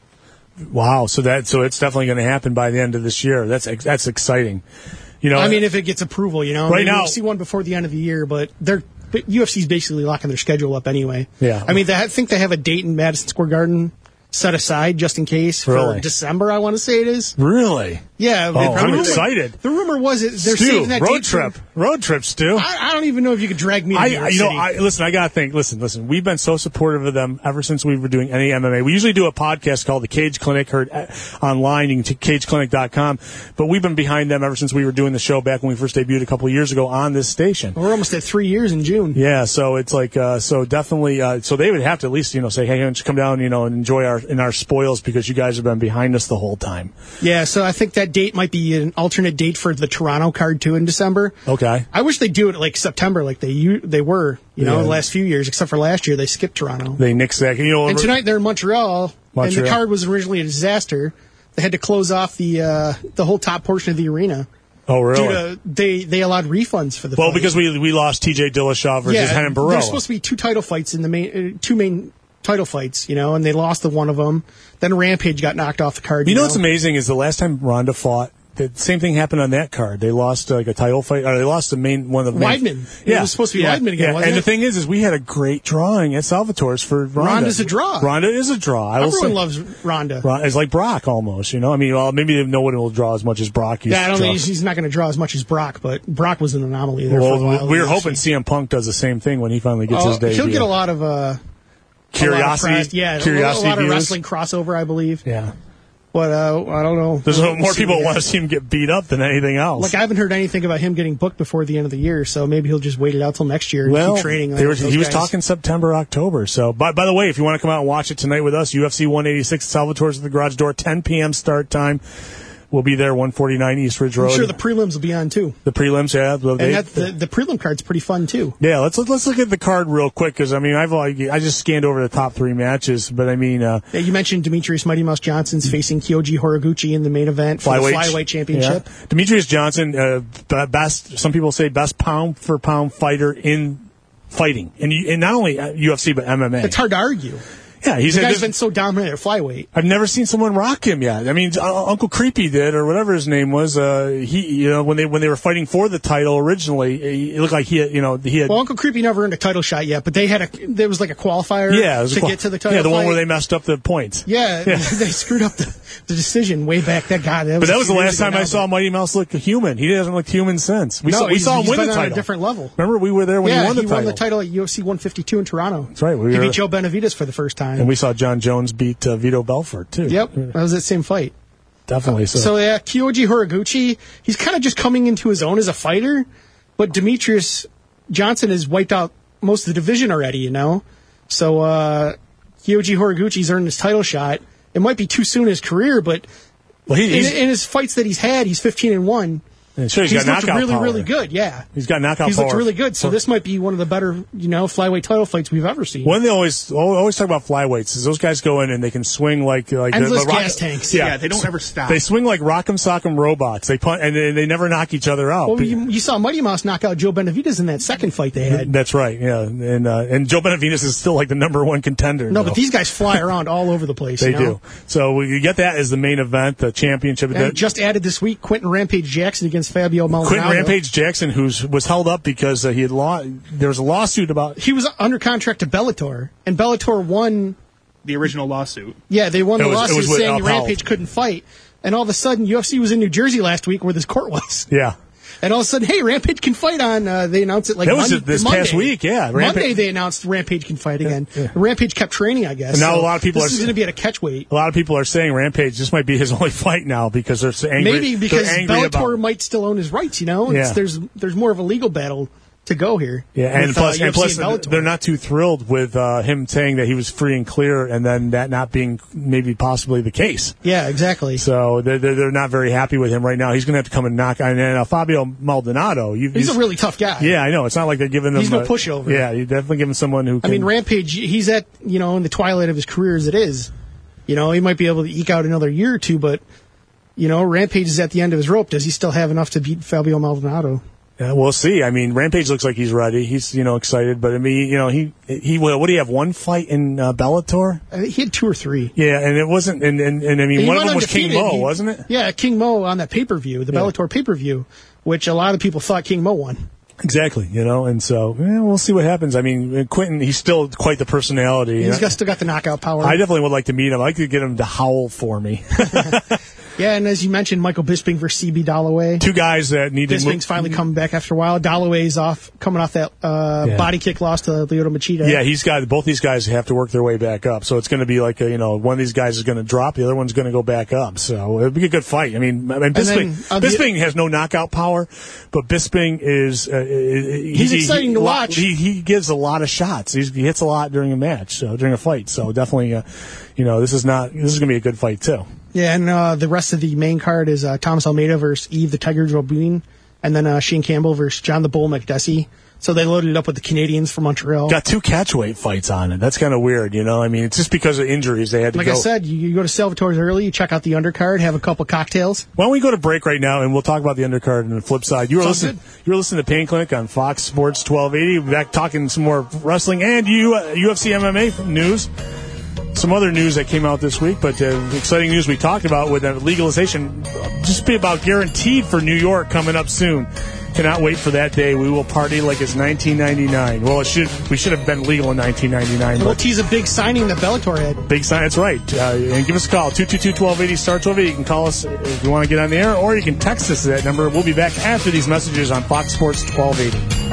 Wow, so it's definitely going to happen by the end of this year. That's exciting. If it gets approval, right now we'll see one before the end of the year, but UFC's basically locking their schedule up anyway. Yeah, I mean, I think they have a date in Madison Square Garden set aside just in case for December. I want to say it is. Really? Yeah, I'm excited. The rumor was they're Stu, saving that road date trip. Road trip, Stu. I don't even know if you could drag me to New York City. Listen, I gotta think. Listen. We've been so supportive of them ever since we were doing any MMA. We usually do a podcast called The Cage Clinic, heard online. You can take cageclinic.com. But we've been behind them ever since we were doing the show back when we first debuted a couple of years ago on this station. We're almost at 3 years in June. Yeah, so it's like, so definitely, so they would have to at least, say, hey, why don't you come down, and enjoy our spoils because you guys have been behind us the whole time. Yeah, so I think that date might be an alternate date for the Toronto card too in December. Okay. I wish they'd do it like September, like they were, the last few years, except for last year they skipped Toronto. They nixed that. And tonight they're in Montreal, and the card was originally a disaster. They had to close off the whole top portion of the arena. Oh, really? They allowed refunds for the fight. Because we lost T.J. Dillashaw versus Renan Barão. There's supposed to be two title fights in the two main title fights, and they lost the one of them. Then Rampage got knocked off the card. You know what's amazing is the last time Ronda fought, the same thing happened on that card. They lost a title fight, or they lost one of the Weidman. It was supposed to be Weidman again, wasn't it? And the thing is we had a great drawing at Salvatore's for Ronda. Ronda's a draw. Ronda is a draw. Everyone loves Ronda. It's like Brock almost, maybe no one will draw as much as Brock. I don't think he's not going to draw as much as Brock, but Brock was an anomaly there for a while. We were hoping CM Punk does the same thing when he finally gets his debut. He'll get a lot of curiosity. A lot of wrestling crossover, I believe. Yeah. But I don't know. There's more people want to see him get beat up than anything else. Like I haven't heard anything about him getting booked before the end of the year, so maybe he'll just wait it out till next year and keep training. He was talking September, October. So, by the way, if you want to come out and watch it tonight with us, UFC 186 Salvatore's at the Garage Door, 10 p.m. start time. We'll be there, 149 East Ridge Road. I'm sure the prelims will be on too. The prelims, yeah. The prelim card's pretty fun too. Yeah, let's look at the card real quick because I just scanned over the top three matches, but you mentioned Demetrius Mighty Mouse Johnson's facing Kyoji Horiguchi in the main event for the flyweight championship. Yeah. Demetrius Johnson, some people say best pound for pound fighter in fighting, and not only UFC but MMA. It's hard to argue. Yeah, the guy's been so dominant at flyweight. I've never seen someone rock him yet. I mean, Uncle Creepy did, or whatever his name was. When they were fighting for the title originally, it looked like he had. Well, Uncle Creepy never earned a title shot yet, but there was like a qualifier. Get to the title. Yeah, the one where they messed up the points. Yeah. They screwed up the decision way back. That was the last time I saw Mighty Mouse look human. He hasn't looked human since. We saw him win the title on a different level. Remember, we were there when he won the title. He won the title at UFC 152 in Toronto. That's right. He beat Joe Benavidez for the first time. And we saw John Jones beat Vito Belfort, too. Yep, that was that same fight. Definitely so. So, Kyoji Horiguchi, he's kind of just coming into his own as a fighter, but Demetrius Johnson has wiped out most of the division already, So, Kyoji Horiguchi's earned his title shot. It might be too soon in his career, but in his fights that he's had, he's 15-1. And sure, he's got knockout power. Really good, yeah. He's got knockout power. He's looked really good, so this might be one of the better, flyweight title fights we've ever seen. One they always talk about flyweights is those guys go in and they can swing like endless gas tanks. Yeah, they don't ever stop. They swing like rock'em sock'em robots. They punt and they never knock each other out. Well, you saw Mighty Mouse knock out Joe Benavidez in that second fight they had. That's right, yeah. And Joe Benavidez is still like the number one contender. No, but these guys fly around all over the place. They do. So you get that as the main event, the championship. And just added this week, Quentin Rampage Jackson against Fabio Maldonado. Rampage Jackson, who was held up because there was a lawsuit about... He was under contract to Bellator, and Bellator won... The original lawsuit. Yeah, they won the lawsuit saying Rampage couldn't fight. And all of a sudden, UFC was in New Jersey last week where this court was. Yeah. And all of a sudden, hey, Rampage can fight on... they announced it like this Monday. Past week, yeah. Monday they announced Rampage can fight again. Yeah. Rampage kept training, I guess. And now a lot of people this is going to be at a catch weight. A lot of people are saying Rampage, this might be his only fight now because they're so angry. Maybe because Bellator might still own his rights, There's more of a legal battle to go here. Yeah, and plus they're not too thrilled with him saying that he was free and clear, and then that not being maybe possibly the case. Yeah, exactly. So they're not very happy with him right now. He's going to have to come and knock on. And Fabio Maldonado, he's a really tough guy. Yeah, I know. It's not like they're giving him. He's no pushover. Yeah, you're definitely giving someone who. I mean, Rampage. He's at in the twilight of his career as it is. He might be able to eke out another year or two, but Rampage is at the end of his rope. Does he still have enough to beat Fabio Maldonado? Yeah, we'll see. I mean, Rampage looks like he's ready. He's, excited. But I mean, he what do you have? One fight in Bellator? I think he had 2 or 3. Yeah, and it wasn't. And I mean, one of them was King Mo, wasn't it? Yeah, King Mo on that pay-per-view, the Bellator pay-per-view, which a lot of people thought King Mo won. Exactly, and so we'll see what happens. I mean, Quentin, he's still quite the personality. He's still got the knockout power. I definitely would like to meet him. I'd like to get him to howl for me. Yeah, and as you mentioned, Michael Bisping versus CB Dalloway. Two guys that need to Bisping's finally coming back after a while. Dalloway's coming off that body kick loss to Lyoto Machida. Yeah, both these guys have to work their way back up. So it's going to be like, one of these guys is going to drop, the other one's going to go back up. So it'll be a good fight. I mean Bisping has no knockout power, but Bisping is he's exciting to watch. He gives a lot of shots. He hits a lot during a match, during a fight. So definitely, this is going to be a good fight too. Yeah, and the rest of the main card is Thomas Almeida versus Yves the Tiger Jobin, and then Shane Campbell versus John the Bull McDessie. So they loaded it up with the Canadians from Montreal. Got 2 catchweight fights on it. That's kind of weird, I mean, it's just because of injuries they had to go. Like I said, you go to Salvatore's early, you check out the undercard, have a couple cocktails. Why don't we go to break right now, and we'll talk about the undercard on the flip side. You were listening to Pain Clinic on Fox Sports 1280. We'll be back talking some more wrestling and UFC MMA news. Some other news that came out this week, but exciting news we talked about with legalization just be about guaranteed for New York coming up soon. Cannot wait for that day. We will party like it's 1999. Well, we should have been legal in 1999. We'll tease a big signing that Bellator had. Big sign, that's right. And give us a call, 222-1280, star 1280. You can call us if you want to get on the air, or you can text us at that number. We'll be back after these messages on Fox Sports 1280.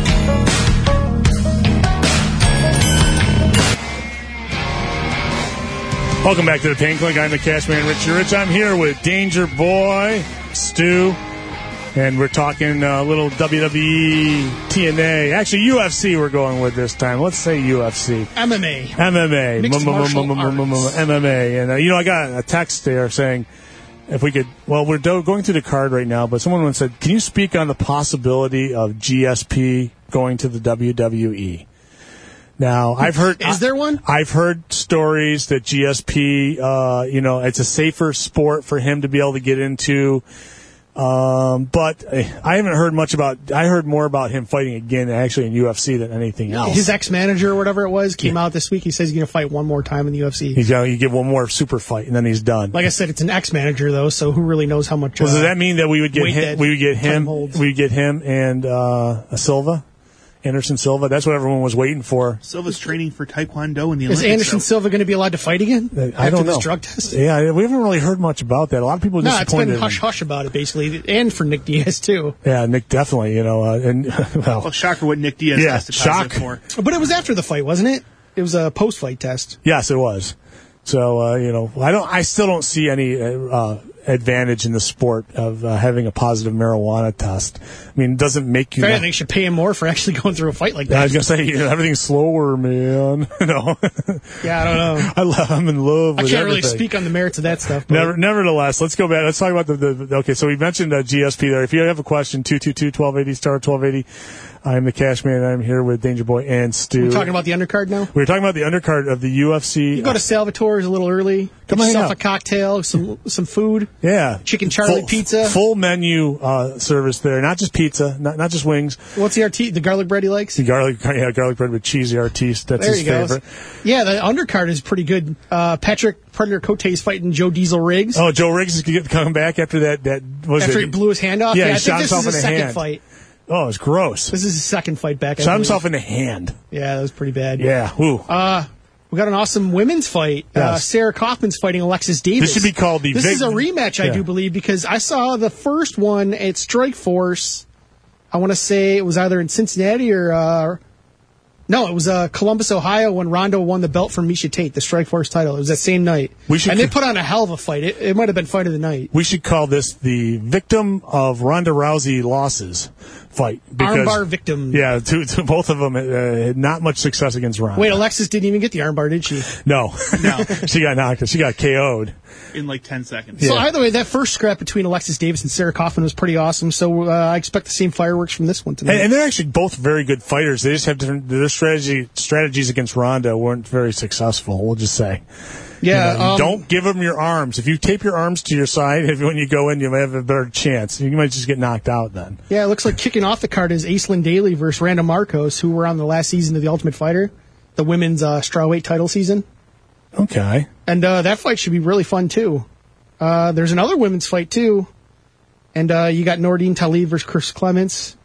Welcome back to the Pain Clinic. I'm the Cash Man, Richard Rich. I'm here with Danger Boy, Stu, and we're talking a little WWE, TNA. Actually, UFC we're going with this time. Let's say UFC. MMA. Mixed martial arts. MMA. And, I got a text there saying if we could, we're going through the card right now, but someone said, can you speak on the possibility of GSP going to the WWE? Now, I've heard... Is there one? I've heard stories that GSP, it's a safer sport for him to be able to get into. But I haven't heard much about... I heard more about him fighting again, actually, in UFC than anything else. His ex-manager or whatever it was came out this week. He says he's going to fight one more time in the UFC. He's going to give one more super fight, and then he's done. Like I said, it's an ex-manager, though, so who really knows how much... Well, does that mean that we would get him and Silva? Anderson Silva. That's what everyone was waiting for. Silva's training for Taekwondo in the Olympics. Is Anderson Silva going to be allowed to fight again? I don't know. This drug test? Yeah, we haven't really heard much about that. A lot of people are disappointed. No, it's been hush-hush about it, basically. And for Nick Diaz, too. Yeah, Nick definitely, shocker what Nick Diaz tested positive for. But it was after the fight, wasn't it? It was a post-fight test. Yes, it was. So, I still don't see any advantage in the sport of having a positive marijuana test. I mean, it doesn't make you... I think they should pay him more for actually going through a fight like that. I was going to say, everything's slower, man. Yeah, I don't know. I'm in love with I can't really everything. speak on the merits of that stuff. Nevertheless, let's go back. Let's talk about okay, so we mentioned GSP there. If you have a question, 222-1280, star 1280. I'm the Cash Man. I'm here with Danger Boy and Stu. We're talking about the undercard now? We're talking about the undercard of the UFC. You go to Salvatore's a little early. Get yourself a cocktail, some food. Yeah. Chicken Charlie pizza. Full menu service there. Not just pizza, not just wings. What's the garlic bread he likes? The garlic bread with cheesy artiste. That's his favorite. Yeah, the undercard is pretty good. Patrick Predator Cote is fighting Joe Diesel Riggs. Oh, Joe Riggs is coming back after he blew his hand off? Yeah, I he shot think this himself is his in the second hand. fight. Oh, it's gross. This is his second fight back. Shot himself in the hand. Yeah, that was pretty bad. Yeah. Ooh. We got an awesome women's fight. Yes. Sarah Kaufman's fighting Alexis Davis. This should be called This is a rematch, I do believe, because I saw the first one at Strikeforce. I want to say it was either in Cincinnati or... No, it was Columbus, Ohio, when Ronda won the belt from Miesha Tate, the Strikeforce title. It was that same night. And they put on a hell of a fight. It might have been fight of the night. We should call this the victim of Ronda Rousey losses fight. Armbar victim. Yeah, to both of them had not much success against Ronda. Wait, Alexis didn't even get the armbar, did she? No. She got knocked. She got KO'd. In like 10 seconds. So either way, that first scrap between Alexis Davis and Sarah Kaufman was pretty awesome. So I expect the same fireworks from this one tonight. And they're actually both very good fighters. They just have different. Their strategies against Ronda weren't very successful. We'll just say. Yeah. Don't give them your arms. If you tape your arms to your side, when you go in, you might have a better chance. You might just get knocked out then. Yeah, it looks like kicking off the card is Aislinn Daly versus Randa Marcos, who were on the last season of The Ultimate Fighter, the women's strawweight title season. Okay. And that fight should be really fun, too. There's another women's fight, too. And you got Nordine Talib versus Chris Clements.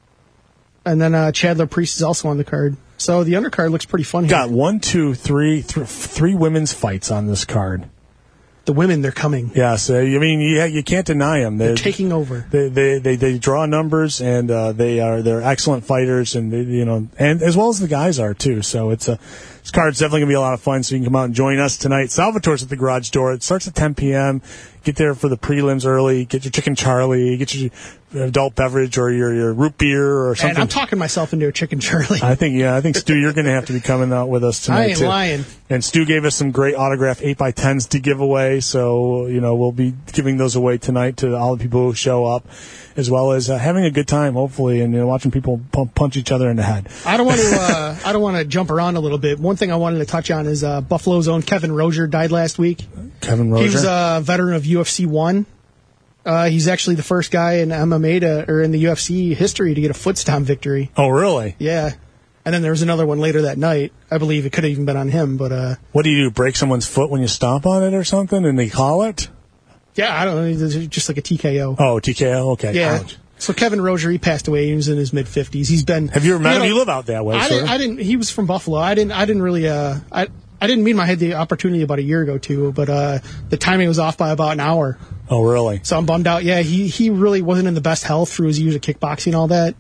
And then Chandler Priest is also on the card. So the undercard looks pretty fun here. Got 1, 2, 3 women's fights on this card. The women, they're coming. Yes, I mean, you can't deny them. They're taking over. They draw numbers, and they're excellent fighters, and and as well as the guys are too. So this card's definitely gonna be a lot of fun. So you can come out and join us tonight. Salvatore's at the garage door. It starts at 10 p.m. Get there for the prelims early. Get your chicken Charlie. Get your adult beverage or your root beer or something. And I'm talking myself into a chicken Charlie. I think Stu, you're going to have to be coming out with us tonight. I ain't lying. And Stu gave us some great autographed 8x10s to give away, so we'll be giving those away tonight to all the people who show up, as well as having a good time, hopefully, and watching people punch each other in the head. I don't want to jump around a little bit. One thing I wanted to touch on is Buffalo's own Kevin Rozier died last week. Kevin Rozier. He was a veteran of UFC 1. He's actually the first guy in MMA or in the UFC history to get a foot stomp victory. Oh, really? Yeah. And then there was another one later that night. I believe it could have even been on him, but what do you do? Break someone's foot when you stomp on it or something, and they call it? Yeah, I don't know. It's just like a TKO. Oh, TKO. Okay. Yeah. Ouch. So Kevin Rozier, he passed away. He was in his mid-50s. He's been. Have you met him? You live out that way. I didn't. He was from Buffalo. I didn't really. I didn't meet him. I had the opportunity about a year ago too, but the timing was off by about an hour. Oh, really? So I'm bummed out. Yeah, he really wasn't in the best health through his years of kickboxing and all that.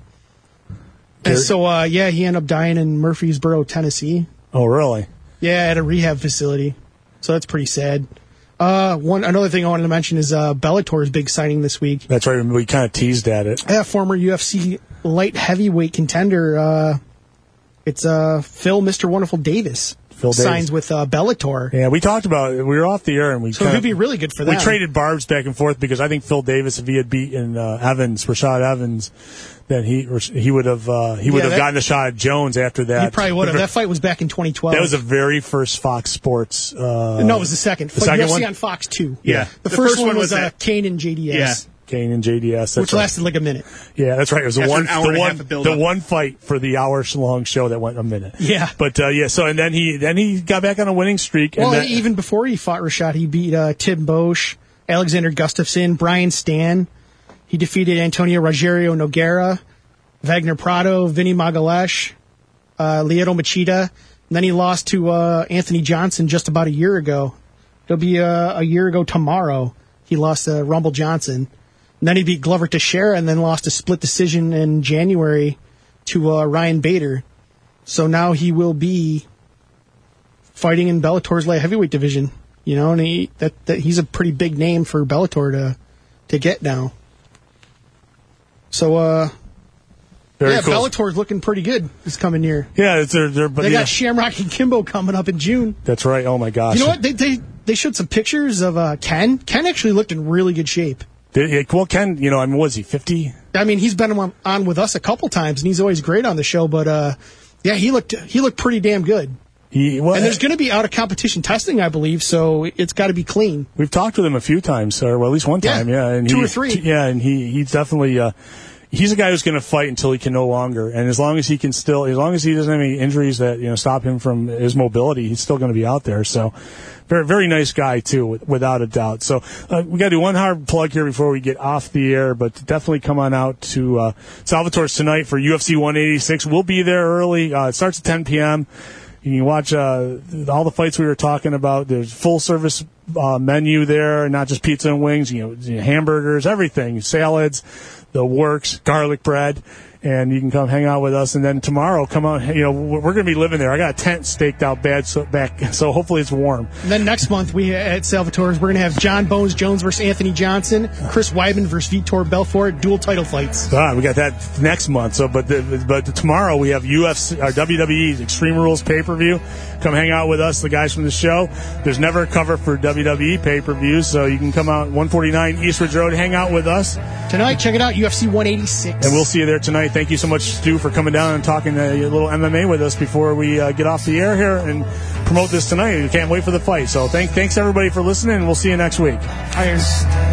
And so he ended up dying in Murfreesboro, Tennessee. Oh, really? Yeah, at a rehab facility. So that's pretty sad. Another thing I wanted to mention is Bellator's big signing this week. That's right. We kind of teased at it. Yeah, former UFC light heavyweight contender. It's Phil Mr. Wonderful Davis. Signs with Bellator. Yeah, we talked about it. We were off the air, and so it could be really good for them. We traded barbs back and forth because I think Phil Davis, if he had beaten Rashad Evans, then he would have gotten a shot at Jones after that. He probably would have. That fight was back in 2012. That was the very first Fox Sports. No, it was the second. The second UFC one? on Fox 2. Yeah. The first one was Kane and JDS. Yeah. Kane and JDS, which lasted like a minute. Yeah, that's right. It was the one fight for the hour-long show that went a minute. Yeah, but so and then he got back on a winning streak. Well, and even before he fought Rashad, he beat Tim Bosch, Alexander Gustafsson, Brian Stan. He defeated Antonio Rogerio Nogueira, Wagner Prado, Vinny Magalesh, Lyoto Machida, and then he lost to Anthony Johnson just about a year ago. It'll be a year ago tomorrow. He lost to Rumble Johnson. And then he beat Glover Teixeira and then lost a split decision in January to Ryan Bader. So now he will be fighting in Bellator's light heavyweight division. And he's a pretty big name for Bellator to get now. So Very cool. Bellator's looking pretty good this coming year. Yeah, they got Shamrock and Kimbo coming up in June. That's right. Oh my gosh. You know what? They showed some pictures of Ken. Ken actually looked in really good shape. Well, Ken, was he 50? I mean, he's been on with us a couple times, and he's always great on the show. But he looked pretty damn good. And there's going to be out of competition testing, I believe, so it's got to be clean. We've talked with him a few times, or at least one time, and 2 or 3. Yeah, and he's definitely. He's a guy who's going to fight until he can no longer, and as long as he doesn't have any injuries that stop him from his mobility, he's still going to be out there. So, very very nice guy too, without a doubt. So we got to do one hard plug here before we get off the air, but definitely come on out to Salvatore's tonight for UFC 186. We'll be there early. It starts at 10 p.m. You can watch all the fights we were talking about. There's full service menu there, not just pizza and wings. Hamburgers, everything, salads, the works, garlic bread, and you can come hang out with us. And then tomorrow, come on, we're going to be living there. I got a tent staked out so hopefully it's warm. And then next month, at Salvatore's, we're going to have John Bones Jones versus Anthony Johnson, Chris Weidman versus Vitor Belfort, dual title fights. We got that next month. So, but tomorrow we have WWE's Extreme Rules pay-per-view. Come hang out with us, the guys from the show. There's never a cover for WWE pay-per-views, so you can come out 149 Eastridge Road, hang out with us. Tonight, check it out, UFC 186. And we'll see you there tonight. Thank you so much, Stu, for coming down and talking a little MMA with us before we get off the air here and promote this tonight. We can't wait for the fight. So thanks everybody for listening, and we'll see you next week. Irons.